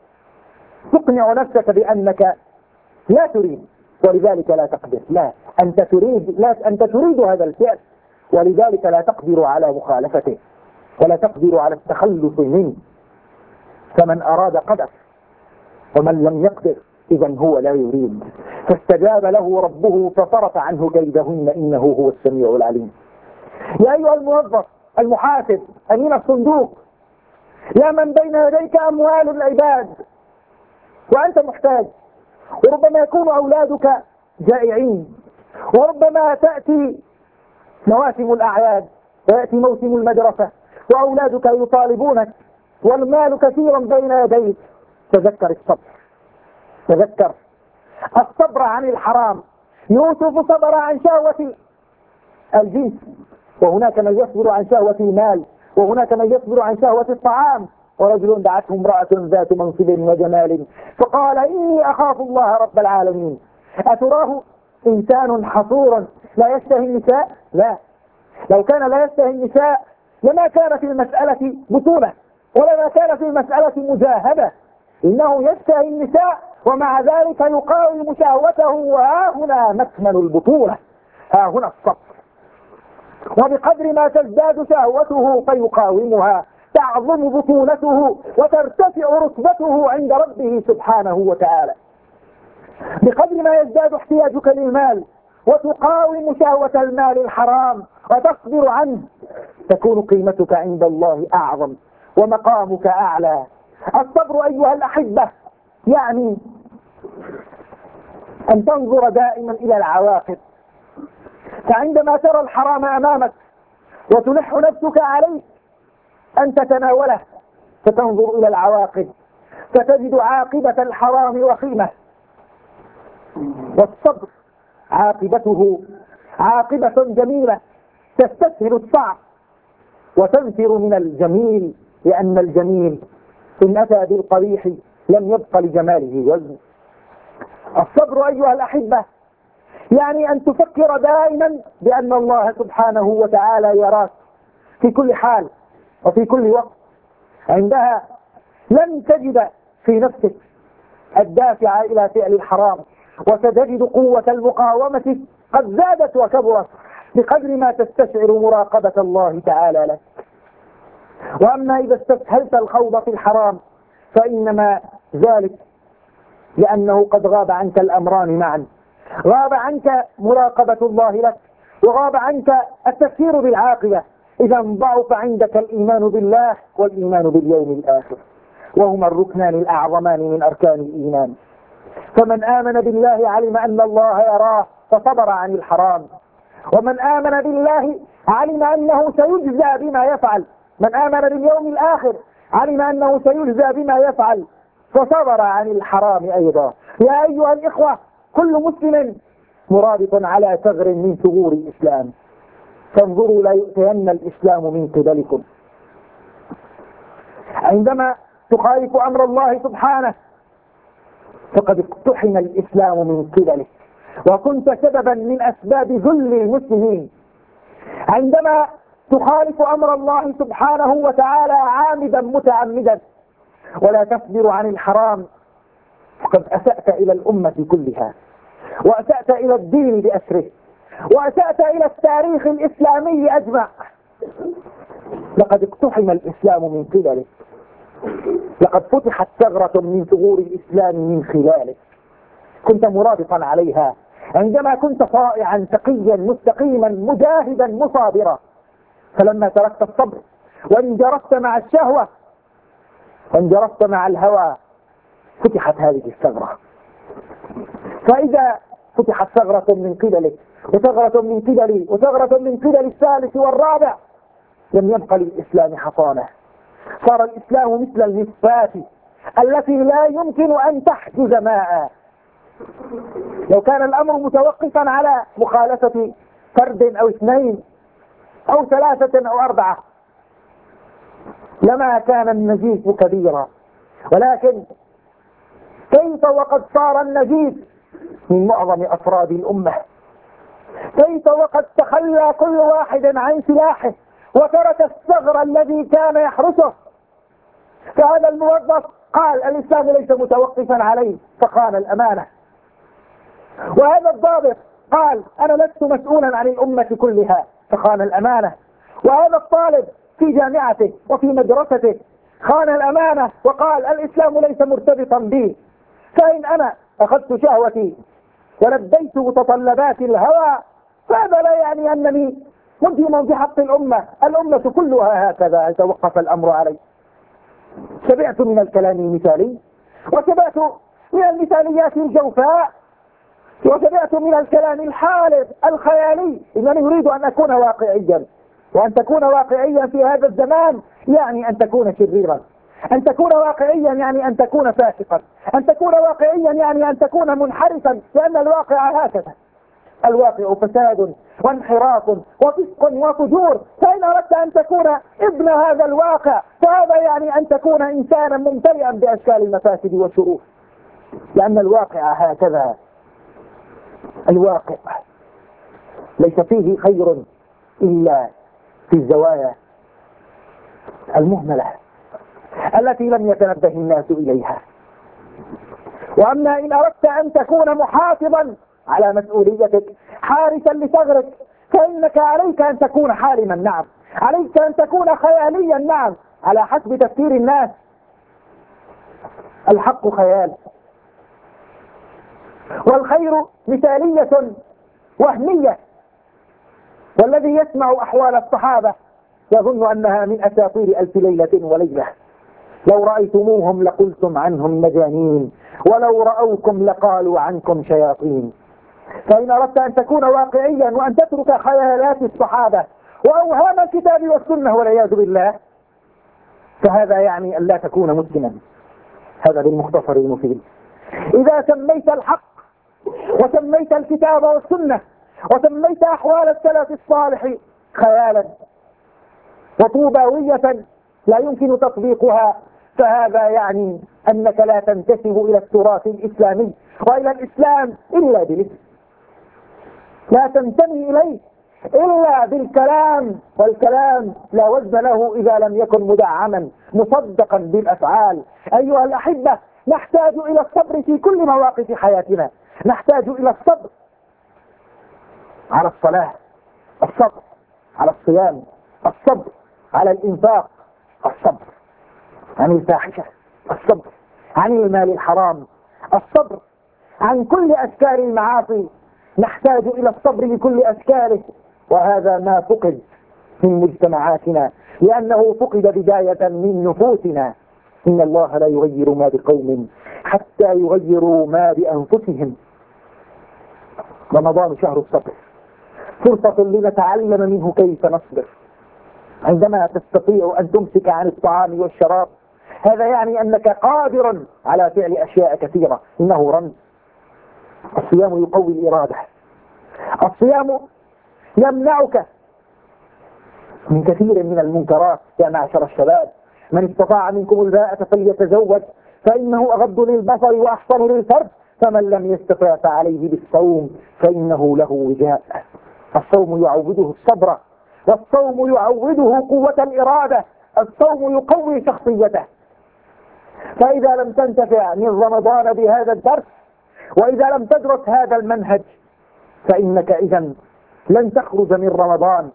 تقنع نفسك بأنك لا تريد ولذلك لا تقدر. لا، أنت تريد، لا أنت تريد هذا الفعل ولذلك لا تقدر على مخالفته ولا تقدر على التخلص منه. فمن أراد قدر ومن لم يقدر إذن هو لا يريد. فاستجاب له ربه فصرف عنه كيدهن إنه هو السميع العليم. يا أيها الموظف المحاسب أمين الصندوق، يا من بين يديك أموال العباد وأنت محتاج، وربما يكون أولادك جائعين، وربما تأتي مواسم الأعياد ويأتي موسم المدرسة وأولادك يطالبونك والمال كثيرا بين يديك. تذكر الصبر، تذكر الصبر عن الحرام. يوسف صبر عن شهوة الجنس، وهناك من يصبر عن شهوة المال، وهناك من يصبر عن شهوة الطعام. ورجل دعته امرأة ذات منصب وجمال فقال: إني أخاف الله رب العالمين. أتراه إنسان حصور لا يشتهي النساء؟ لا، لو كان لا يشتهي النساء لما كان في المسألة بطولة ولما كان في المسألة مجاهدة. إنه يشتهي النساء ومع ذلك يقاوم شهوته، وها هنا مكمن البطولة، ها هنا الصبر. وبقدر ما تزداد شهوته فيقاومها تعظم بطولته وترتفع رتبته عند ربه سبحانه وتعالى. بقدر ما يزداد احتياجك للمال وتقاوم شهوة المال الحرام وتصبر عنه تكون قيمتك عند الله أعظم ومقامك أعلى. الصبر أيها الأحبة يعني أن تنظر دائما إلى العواقب. فعندما ترى الحرام أمامك وتلح نفسك عليه أن تتناوله فتنظر إلى العواقب فتجد عاقبة الحرام وخيمة. والصبر عاقبته عاقبة جميلة تستسهل الصعب وتنفر من الجميل، لأن الجميل إن أتى بالقبيح لم يبق لجماله وزن. الصبر أيها الأحبة يعني أن تفكر دائما بأن الله سبحانه وتعالى يراك في كل حال وفي كل وقت. عندها لن تجد في نفسك الدافع إلى فعل الحرام، وستجد قوة المقاومة قد زادت وكبرت بقدر ما تستشعر مراقبة الله تعالى لك. وأما إذا استسهلت الخوض في الحرام فإنما ذلك لأنه قد غاب عنك الأمران معا، غاب عنك مراقبة الله لك وغاب عنك التفكير بالعاقبة. إذا ضعف عندك الإيمان بالله والإيمان باليوم الآخر، وهما الركنان الأعظمان من أركان الإيمان. فمن آمن بالله علم أن الله يراه فصبر عن الحرام، ومن آمن بالله علم أنه سيجزى بما يفعل. من آمن باليوم الآخر علم أنه سيجزى بما يفعل فصبر عن الحرام أيضا. يا أيها الإخوة، كل مسلم مرابط على ثغر من ثغور الإسلام، فانظروا لا يؤتين الإسلام من قبلكم. عندما تخالف أمر الله سبحانه فقد اقتحم الإسلام من قبلك وكنت سببا من أسباب ذل المسلمين. عندما تخالف أمر الله سبحانه وتعالى عامدا متعمدا ولا تصبر عن الحرام فقد أسأت إلى الأمة كلها، وأسأت إلى الدين بأسره، وأسأت إلى التاريخ الإسلامي أجمع. لقد اقتحم الإسلام من قبلك، لقد فتحت ثغرة من ثغور الإسلام من خلالك، كنت مرابطا عليها عندما كنت طائعا تقيا مستقيما مجاهدا مصابرا. فلما تركت الصبر وانجرفت مع الشهوة وانجرفت مع الهوى فتحت هذه الثغرة. فإذا فتحت ثغرة من قبلك وثغرة من قبلي وثغرة من قبل الثالث والرابع لم يبق للإسلام حصانة، صار الإسلام مثل المصفاة التي لا يمكن أن تحجز ماء. لو كان الأمر متوقفا على مخالفة فرد أو اثنين أو ثلاثة أو أربعة لما كان النزيف كبيرا، ولكن كيف وقد صار النزيف من معظم أفراد الأمة؟ كيف وقد تخلى كل واحد عن سلاحه وترك الثغر الذي كان يحرسه؟ فهذا الموظف قال الإسلام ليس متوقفا عليه فخان الأمانة، وهذا الضابط قال أنا لست مسؤولا عن الأمة كلها فخان الأمانة، وهذا الطالب في جامعته وفي مدرسته خان الأمانة وقال الإسلام ليس مرتبطا بي، فإن أنا أخذت شهوتي ولبيت متطلبات الهوى فهذا لا يعني أنني مدهم بحق الأمة، الأمة كلها هكذا يتوقف الأمر عليه. شبعت من الكلام المثالي، وشبعت من المثاليات الجوفاء، وشبعت من الكلام الحالف الخيالي. إنني أريد أن أكون واقعيا، وأن تكون واقعيا في هذا الزمان يعني أن تكون شريرا، أن تكون واقعيا يعني أن تكون فاسقا، أن تكون واقعيا يعني أن تكون منحرفا، لأن الواقع هكذا، الواقع فساد وانحراف وفسق وفجور. فإن أردت أن تكون ابن هذا الواقع فهذا يعني أن تكون إنسانا ممتلئا بأشكال المفاسد والشرور، لأن الواقع هكذا. الواقع ليس فيه خير إلا في الزوايا المهملة التي لم يتنبه الناس إليها. وأما إن أردت أن تكون محافظا على مسؤوليتك حارسا لثغرك فإنك عليك أن تكون حالما، نعم، عليك أن تكون خياليا، نعم، على حسب تفكير الناس. الحق خيال والخير مثالية وهمية، والذي يسمع أحوال الصحابة يظن أنها من أساطير ألف ليلة وليلة. لو رأيتموهم لقلتم عنهم مجانين، ولو رأوكم لقالوا عنكم شياطين. فإن أردت أن تكون واقعيا وأن تترك خيالات الصحابة وأوهام الكتاب والسنة والعياذ بالله فهذا يعني أن لا تكون مسلما. هذا بالمختصر المفيد. إذا سميت الحق وسميت الكتاب والسنة وسميت أحوال السلف الصالح خيالا وطوباوية لا يمكن تطبيقها فهذا يعني أنك لا تنتسب إلى التراث الإسلامي وإلى الإسلام إلا بالاسم، لا تنتمي إليه إلا بالكلام، والكلام لا وزن له إذا لم يكن مدعما مصدقا بالأفعال. أيها الأحبة، نحتاج إلى الصبر في كل مواقف حياتنا، نحتاج إلى الصبر على الصلاة، الصبر على الصيام، الصبر على الإنفاق، الصبر عن الفاحشة، الصبر عن المال الحرام، الصبر عن كل أشكال المعاصي. نحتاج إلى الصبر لكل أشكاله، وهذا ما فقد من مجتمعاتنا لأنه فقد بداية من نفوسنا. إن الله لا يغير ما بقوم حتى يغيروا ما بأنفسهم. رمضان شهر الصبر، فرصة لنتعلم منه كيف نصبر. عندما تستطيع أن تمسك عن الطعام والشراب هذا يعني أنك قادر على فعل أشياء كثيرة. إنه رمز. الصيام يقوي الإرادة، الصيام يمنعك من كثير من المنكرات. يا معشر الشباب، من استطاع منكم الباءة فليتزوج فإنه أغض للبصر وأحصن للفرج، فمن لم يستطع فعليه بالصوم فإنه له وجاء. الصوم يعوده الصبر، والصوم يعوده قوة الإرادة، الصوم يقوي شخصيته. فإذا لم تنتفع من رمضان بهذا الدرس وإذا لم تدرس هذا المنهج فإنك إذن لن تخرج من رمضان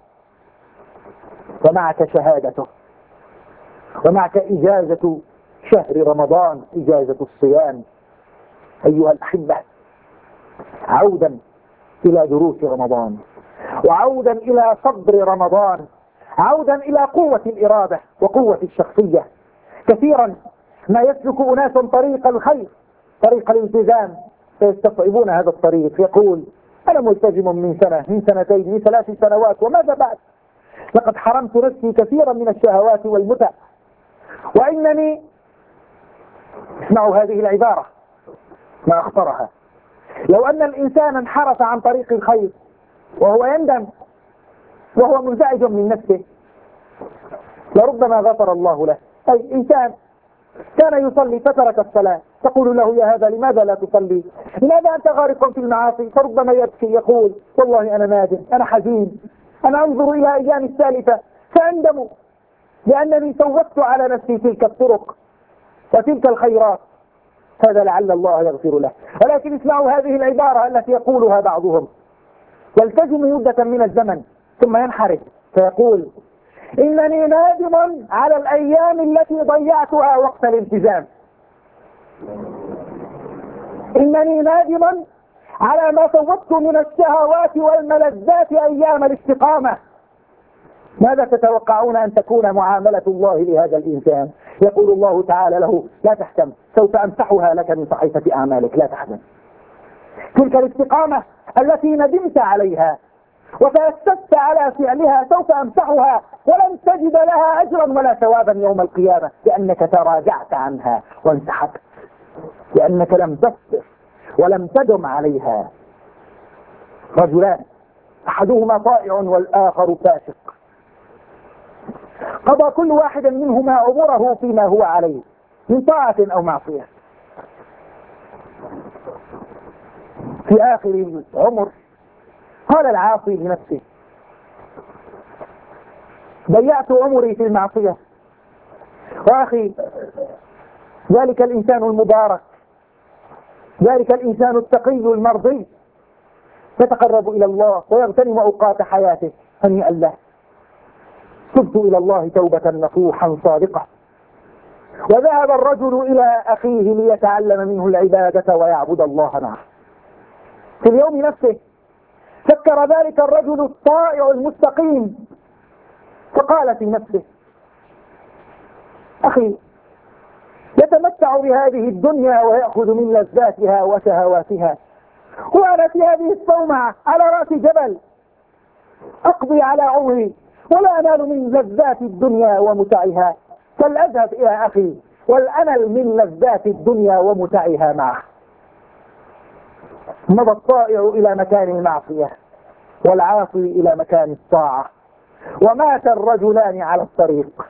ومعك شهادته ومعك إجازة شهر رمضان، إجازة الصيام. أيها الأحبة، عودا إلى دروس رمضان، وعودا إلى صبر رمضان، عودا إلى قوة الإرادة وقوة الشخصية. كثيرا ما يسلك أناس طريق الخير، طريق الالتزام، فيستصعبون هذا الطريق. يقول أنا ملتزم من سنة، من سنتين، من ثلاث سنوات، وماذا بعد؟ لقد حرمت نفسي كثيرا من الشهوات والمتع، وإنني، اسمعوا هذه العبارة ما أخطرها، لو أن الإنسان انحرف عن طريق الخير وهو يندم وهو منزعج من نفسه لربما غفر الله له. أي إنسان كان يصلي فترك الصلاة، تقول له يا هذا لماذا لا تصلي؟ لماذا أنت غارق في المعاصي؟ فربما يبكي يقول والله أنا نادم، أنا حزين، أنا أنظر إلى أيام السالفة فأندم لأنني سوّدت على نفسي تلك الطرق وتلك الخيرات، هذا لعل الله يغفر له. ولكن اسمعوا هذه العبارة التي يقولها بعضهم، يلتزم مدة من الزمن ثم ينحرف فيقول إنني نادم على الأيام التي ضيعتها وقت الالتزام، إنني نادم على ما فوتت من الشهوات والملذات أيام الاستقامة. ماذا تتوقعون أن تكون معاملة الله لهذا الإنسان؟ يقول الله تعالى له لا تحزن، سوف أمسحها لك من صحيفة أعمالك، لا تحزن. تلك الاستقامة التي ندمت عليها وتأسست على فعلها سوف أمسحها ولن تجد لها أجرا ولا ثوابا يوم القيامة، لأنك تراجعت عنها وانسحبت، لأنك لم تصبر ولم تدم عليها. رجلان أحدهما طائع والآخر فاسق، قضى كل واحد منهما عمره فيما هو عليه من طاعة أو معصية. في آخر العمر قال العاصي لنفسه ضيعت عمري في المعصية، وأخي ذلك الإنسان المبارك، ذلك الإنسان التقي المرضي يتقرب إلى الله ويغتنم أوقات حياته هنيئا له. تبت إلى الله توبة نصوحا صادقة. وذهب الرجل إلى أخيه ليتعلم منه العبادة ويعبد الله معه. في اليوم نفسه فكر ذلك الرجل الطائع المستقيم فقال في نفسه أخي يتمتع بهذه الدنيا ويأخذ من لذاتها وشهواتها، وأنا في هذه الصومعة على رأس جبل أقضي على عمري ولا أنال من لذات الدنيا ومتعها، فلأذهب إلى أخي والأنل من لذات الدنيا ومتعها معه. مضى الطائع إلى مكان المعصية والعاصي إلى مكان الطاعة، ومات الرجلان على الطريق.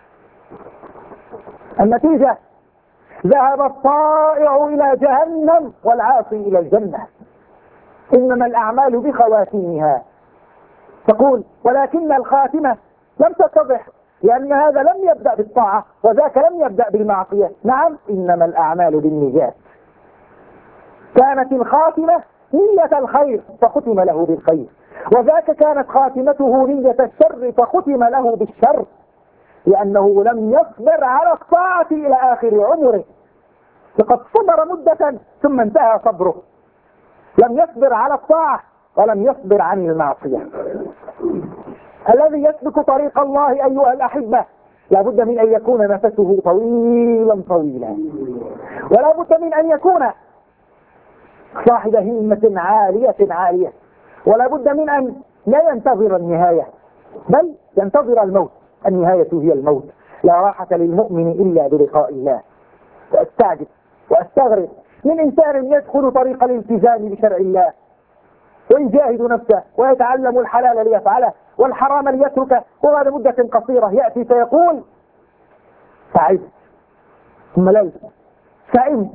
النتيجة ذهب الطائع إلى جهنم والعاصي إلى الجنة. إنما الأعمال بخواتيمها. تقول ولكن الخاتمة لم تتضح، لأن هذا لم يبدأ بالطاعة وذاك لم يبدأ بالمعصية. نعم، إنما الأعمال بالنيات. كانت الخاتمة نية الخير فختم له بالخير، وذاك كانت خاتمته نية الشر فختم له بالشر، لأنه لم يصبر على الطاعة إلى آخر عمره. لقد صبر مدة ثم انتهى صبره، لم يصبر على الطاعة ولم يصبر عن المعصية. الذي يسلك طريق الله أيها الأحبة لابد من أن يكون نفسه طويلا طويلا، ولا بد من أن يكون صاحب همة عالية عالية، ولا بد من أن لا ينتظر النهاية بل ينتظر الموت. النهاية هي الموت. لا راحة للمؤمن إلا بلقاء الله. وأستعجب وأستغرب من إنسان يدخل طريق الالتزام بشرع الله ويجاهد نفسه ويتعلم الحلال ليفعله والحرام ليتركه، وبعد مدة قصيرة يأتي فيقول تعبت مللت سئمت.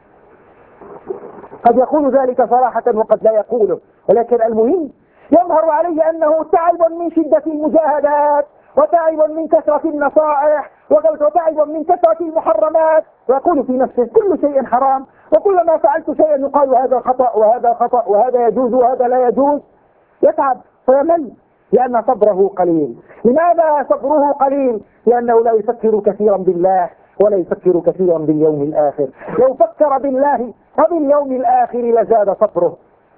قد يقول ذلك صراحة وقد لا يقوله، ولكن المهم يظهر عليه أنه تعب من شدة المجاهدات وتعب من كثرة النصائح وتعب من كثرة المحرمات، ويقول في نفسه كل شيء حرام، وكلما فعلت شيئا يقال هذا خطأ وهذا خطأ وهذا يجوز وهذا لا يجوز. يتعب فيمل لأن صبره قليل. لماذا صبره قليل؟ لأنه لا يفكر كثيرا بالله ولا يفكر كثيرا باليوم الآخر. لو فكر بالله وباليوم الآخر لزاد صبره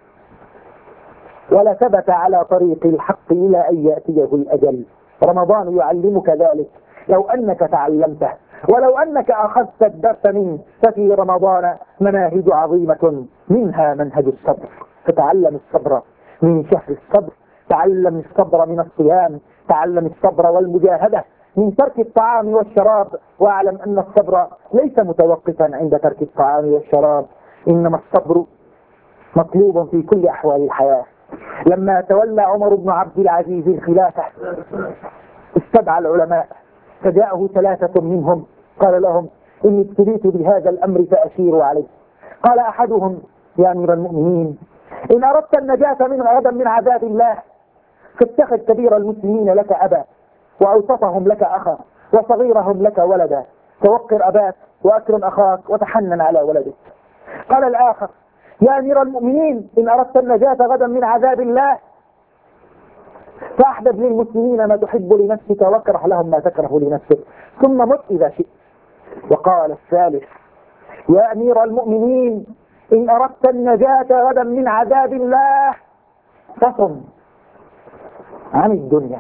ولا ثبت على طريق الحق إلى أن يأتيه الأجل. رمضان يعلمك ذلك لو أنك تعلمته، ولو أنك أخذت الدرس منه. ففي رمضان مناهج عظيمة، منها منهج الصبر، فتعلم الصبر من شهر الصبر، تعلم الصبر من الصيام، تعلم الصبر والمجاهدة، من ترك الطعام والشراب، واعلم أن الصبر ليس متوقفا عند ترك الطعام والشراب، إنما الصبر مطلوب في كل أحوال الحياة. لما تولى عمر بن عبد العزيز الخلافة استدعى العلماء، فجاءه ثلاثة منهم قال لهم: إني ابتليت بهذا الأمر فأشيروا عليه. قال أحدهم: يا أمير المؤمنين، إن أردت النجاة من غدا من عذاب الله فاتخذ كبير المسلمين لك أبا، وأوسطهم لك أخا، وصغيرهم لك ولدا، توقر أباك وأكرم أخاك وتحنن على ولدك. قال الآخر: يا أمير المؤمنين، إن أردت النجاة غدا من عذاب الله فأحبب للمسلمين ما تحب لنفسك واكره لهم ما تكره لنفسك، ثم مت إذا شئت. وقال الثالث: يا أمير المؤمنين، إن أردت النجاة غدا من عذاب الله فصم عن الدنيا،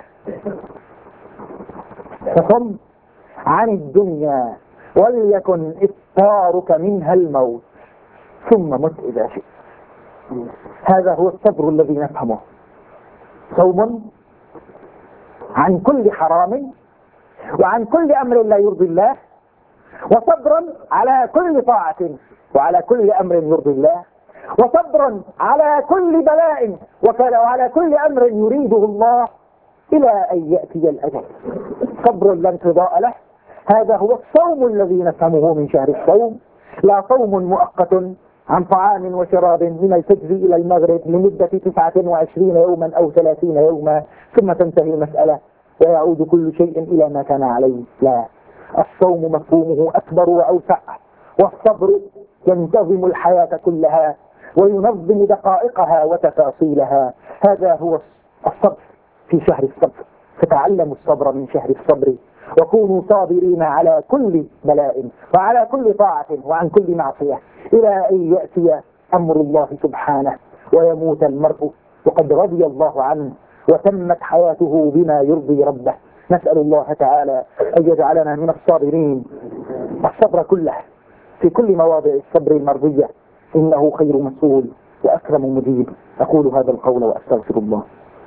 فصم عن الدنيا وليكن إفطارك منها الموت، ثم مت إذا شئت. هذا هو الصبر الذي نفهمه، صوم عن كل حرام وعن كل أمر لا يرضي الله، وصبرا على كل طاعة وعلى كل أمر يرضي الله، وصبرا على كل بلاء وعلى كل أمر يريده الله إلى أن يأتي الأجل. صبر لا انقضاء له، هذا هو الصوم الذي نفهمه من شهر الصوم، لا صوم مؤقت عن طعام وشراب من الفجر إلى المغرب لمدة تسعة وعشرين يوما أو ثلاثين يوما ثم تنتهي المسألة ويعود كل شيء إلى ما كان عليه. لا، الصوم مفهومه أكبر وأوسع، والصبر ينتظم الحياة كلها وينظم دقائقها وتفاصيلها. هذا هو الصبر في شهر الصبر، فتعلموا الصبر من شهر الصبر، وكونوا صابرين على كل بلاء وعلى كل طاعة وعن كل معصية إلى أن يأتي أمر الله سبحانه ويموت المرء وقد رضي الله عنه وتمت حياته بما يرضي ربه. نسأل الله تعالى أن يجعلنا من الصابرين. الصبر كله في كل مواضع الصبر المرضية، إنه خير مسؤول وأكرم مجيب. أقول هذا القول وأستغفر الله.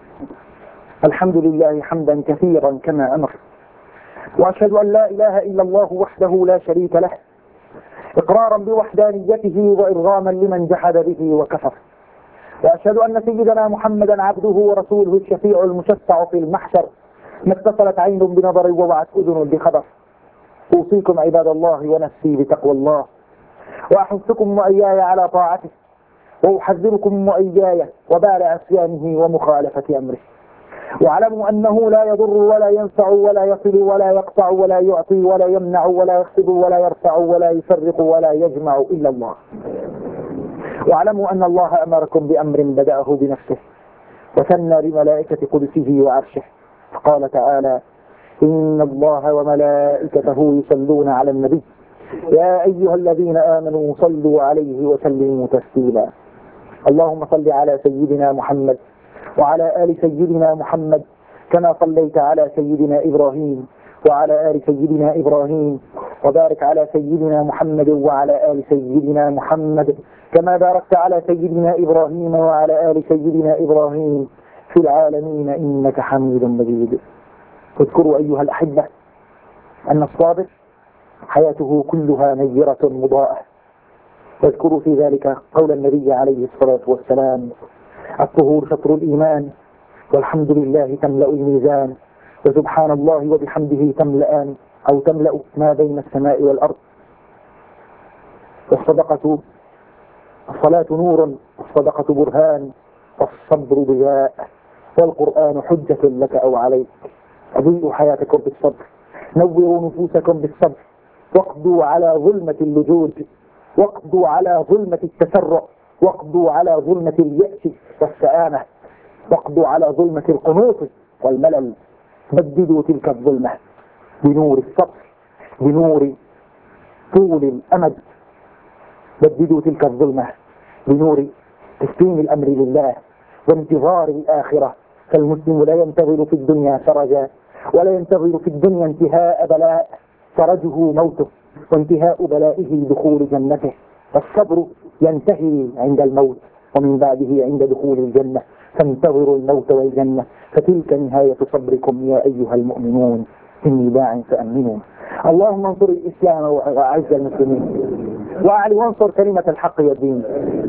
الحمد لله حمدا كثيرا كما أمر، وأشهد أن لا إله إلا الله وحده لا شريك له، إقرارا بوحدانيته وإرغاما لمن جحد به وكفر. وأشهد أن سيدنا محمدا عبده ورسوله الشفيع المشفع في المحشر، ما اتصلت عين بنظر ووعت أذن بخبر. أوصيكم عباد الله ونفسي بتقوى الله، وأحثكم وإياي على طاعته، وأحذركم وإياي وبال عصيانه ومخالفة أمره. واعلموا أنه لا يضر ولا ينفع ولا يصل ولا يقطع ولا يعطي ولا يمنع ولا يخفض ولا يرفع ولا يفرق ولا يجمع إلا الله. واعلموا أن الله أمركم بأمر بدأه بنفسه وثنى بملائكة قدسه وعرشه، فقال تعالى: إن الله وملائكته يصلون على النبي يا أيها الذين آمنوا صلوا عليه وسلموا تسليما. اللهم صل على سيدنا محمد وعلى آل سيدنا محمد كما صليت على سيدنا إبراهيم وعلى آل سيدنا إبراهيم، وبارك على سيدنا محمد وعلى آل سيدنا محمد كما باركت على سيدنا إبراهيم وعلى آل سيدنا إبراهيم في العالمين إنك حميد مجيد. اذكروا أيها الأحبة أن الصابر حياته كلها نيرة مضاءة، واذكروا في ذلك قول النبي عليه الصلاة والسلام: الطهور شطر الإيمان، والحمد لله تملأ الميزان، وسبحان الله وبحمده تملأان أو تملأ ما بين السماء والأرض. والصدقة الصلاة نور، والصدقة برهان، والصبر ضياء، والقرآن حجة لك أو عليك. أضيئوا حياتكم بالصبر، نوروا نفوسكم بالصبر، واقضوا على ظلمة اللجوج، واقضوا على ظلمة التسرع، واقضوا على ظلمة اليأس والسآمة، واقضوا على ظلمة القنوط والملل. بددوا تلك الظلمة بنور الصبر، بنور طول الأمد. بددوا تلك الظلمة بنور تسليم الأمر لله وانتظار الآخرة. فالمسلم لا ينتظر في الدنيا فرجا، ولا ينتظر في الدنيا انتهاء بلاء، فرجه موته وانتهاء بلائه دخول جنته. الصبر ينتهي عند الموت، ومن بعده عند دخول الجنة. فانتظروا الموت والجنة، فتلك نهاية صبركم يا أيها المؤمنون. إني داع فأمنوا. اللهم انصر الإسلام وأعز المسلمين وأعلي وانصر كلمة الحق والدين.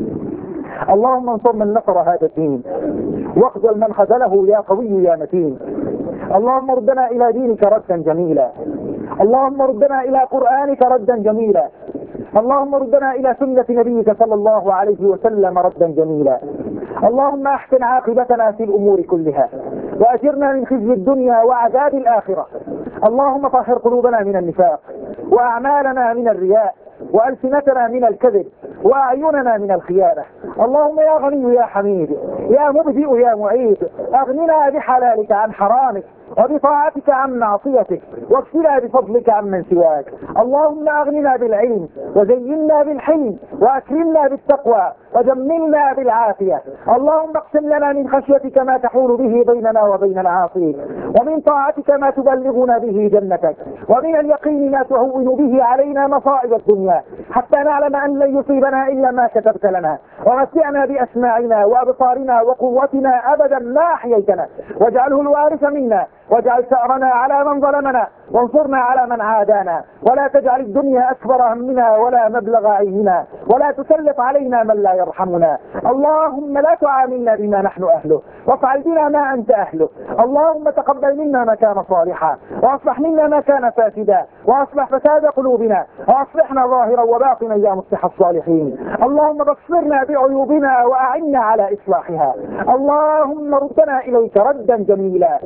اللهم انصر من نصر هذا الدين واخذل من خذله يا قوي يا متين. اللهم ردنا إلى دينك ردا جميلا. اللهم ردنا إلى قرآنك ردا جميلا. اللهم ردنا إلى سنة نبيك صلى الله عليه وسلم ردا جميلا. اللهم احسن عاقبتنا في الأمور كلها وأجرنا من خزي الدنيا وعذاب الآخرة. اللهم طهر قلوبنا من النفاق وأعمالنا من الرياء وألسنتنا من الكذب وأعيننا من الخيانة. اللهم يا غني يا حميد يا مبدئ يا معيد أغننا بحلالك عن حرامك وبطاعتك عن معصيتك واكفنا بفضلك عمن سواك. اللهم أغننا بالعلم وزينا بالحلم وأكرمنا بالتقوى وجملنا بالعافية. اللهم اقسم لنا من خشيتك ما تحول به بيننا وبين العاصين ومن طاعتك ما تبلغنا به جنتك ومن اليقين ما تهون به علينا مصائب الدنيا حتى نعلم أن لن يصيبنا إلا ما كتبت لنا. ومتعنا بأسماعنا وأبصارنا وقوتنا أبدا ما أحييتنا واجعله الوارث منا واجعل ثأرنا على من ظلمنا وانصرنا على من عادانا ولا تجعل الدنيا أكبر همنا ولا مبلغ علمنا ولا تسلط علينا من لا يرحمنا. اللهم لا تعاملنا بما نحن أهله وافعل بنا ما أنت أهله. اللهم تقبل منا ما كان صالحا وأصلح منا ما كان فاسدا وأصلح فساد قلوبنا وأصلحنا ظاهرا وباطنا يا مصلح الصالحين. اللهم بصرنا بعيوبنا وأعنا على إصلاحها. اللهم ردنا إليك ردا جميلا.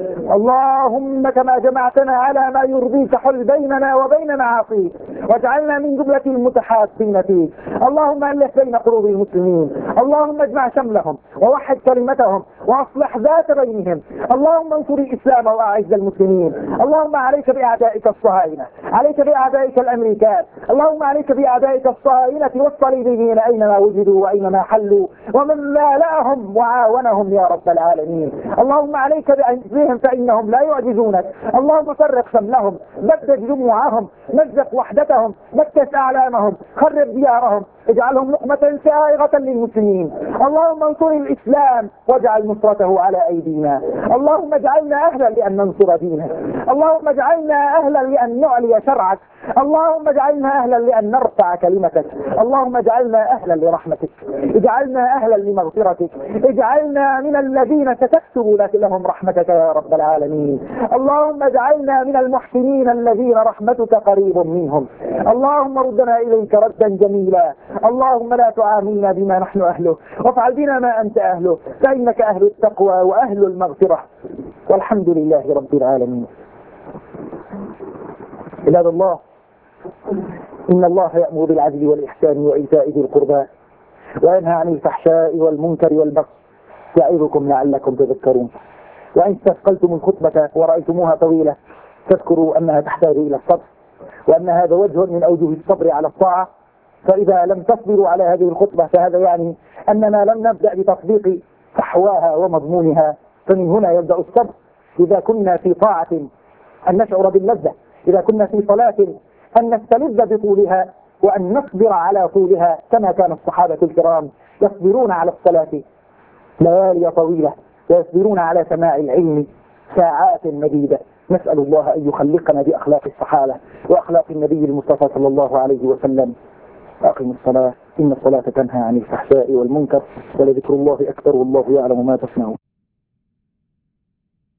اللهم كما جمعتنا على ما يرضيك حل بيننا وبين معاصيك واجعلنا من جملة المتحابين فيك. اللهم ألف بين قلوب المسلمين. اللهم اجمع شملهم ووحد كلمتهم وأصلح ذات بينهم. اللهم انصر الإسلام وأعز المسلمين. اللهم عليك بأعدائك الصهاينة عليك بأعدائك الأمريكان. اللهم عليك بأعدائك الصهاينة والصليبيين أينما وجدوا وأينما حلوا ومن مالأهم وعاونهم يا رب العالمين. اللهم عليك بهم فإنهم لا يعجزونك. اللهم فرق شملهم بدد جموعهم مزق وحدتهم مكس أعلامهم خرب ديارهم اجعلهم لقمة سائغة للمسلمين. اللهم انصر الإسلام واجعل نصرته على أيدينا. اللهم اجعلنا أهلا لأن ننصر دينك. اللهم اجعلنا أهلا لأن نعلي شرعك. اللهم اجعلنا أهلا لأن نرفع كلمتك. اللهم اجعلنا أهلا لرحمتك. اجعلنا أهلا لمغفرتك. اجعلنا من الذين ستكتب لك لهم رحمتك يا رب العالمين. اللهم اجعلنا من المحسنين الذين رحمتك قريب منهم. اللهم ردنا إليك ردا جميلا. اللهم لا تعاملنا بما نحن أهله وافعل بنا ما أنت أهله فإنك أهل التقوى وأهل المغفرة والحمد لله رب العالمين. عباد الله، إن الله يأمر بالعدل والإحسان وإيتاء ذي القربى وينهى عن الفحشاء والمنكر والبغي يعظكم لعلكم تذكرون. وإن استثقلتم الخطبة ورأيتموها طويلة فاذكروا أنها تحتاج إلى الصبر وأن هذا وجه من أوجه الصبر على الطاعة. فإذا لم تصبروا على هذه الخطبة فهذا يعني أننا لم نبدأ بتطبيق فحواها ومضمونها. فمن هنا يبدأ الصبر. إذا كنا في طاعة أن نشعر باللذة، إذا كنا في صلاة أن نستلذ بطولها وأن نصبر على طولها كما كان الصحابة الكرام يصبرون على الصلاة ليالي طويلة ويصبرون على سماع العلم ساعات مديدة. نسأل الله أن يخلقنا بأخلاق الصحابة وأخلاق النبي المصطفى صلى الله عليه وسلم. أقم الصلاة إن الصلاة تنهى عن الفحشاء والمنكر ولذكر الله أكبر والله يعلم ما تصنعون.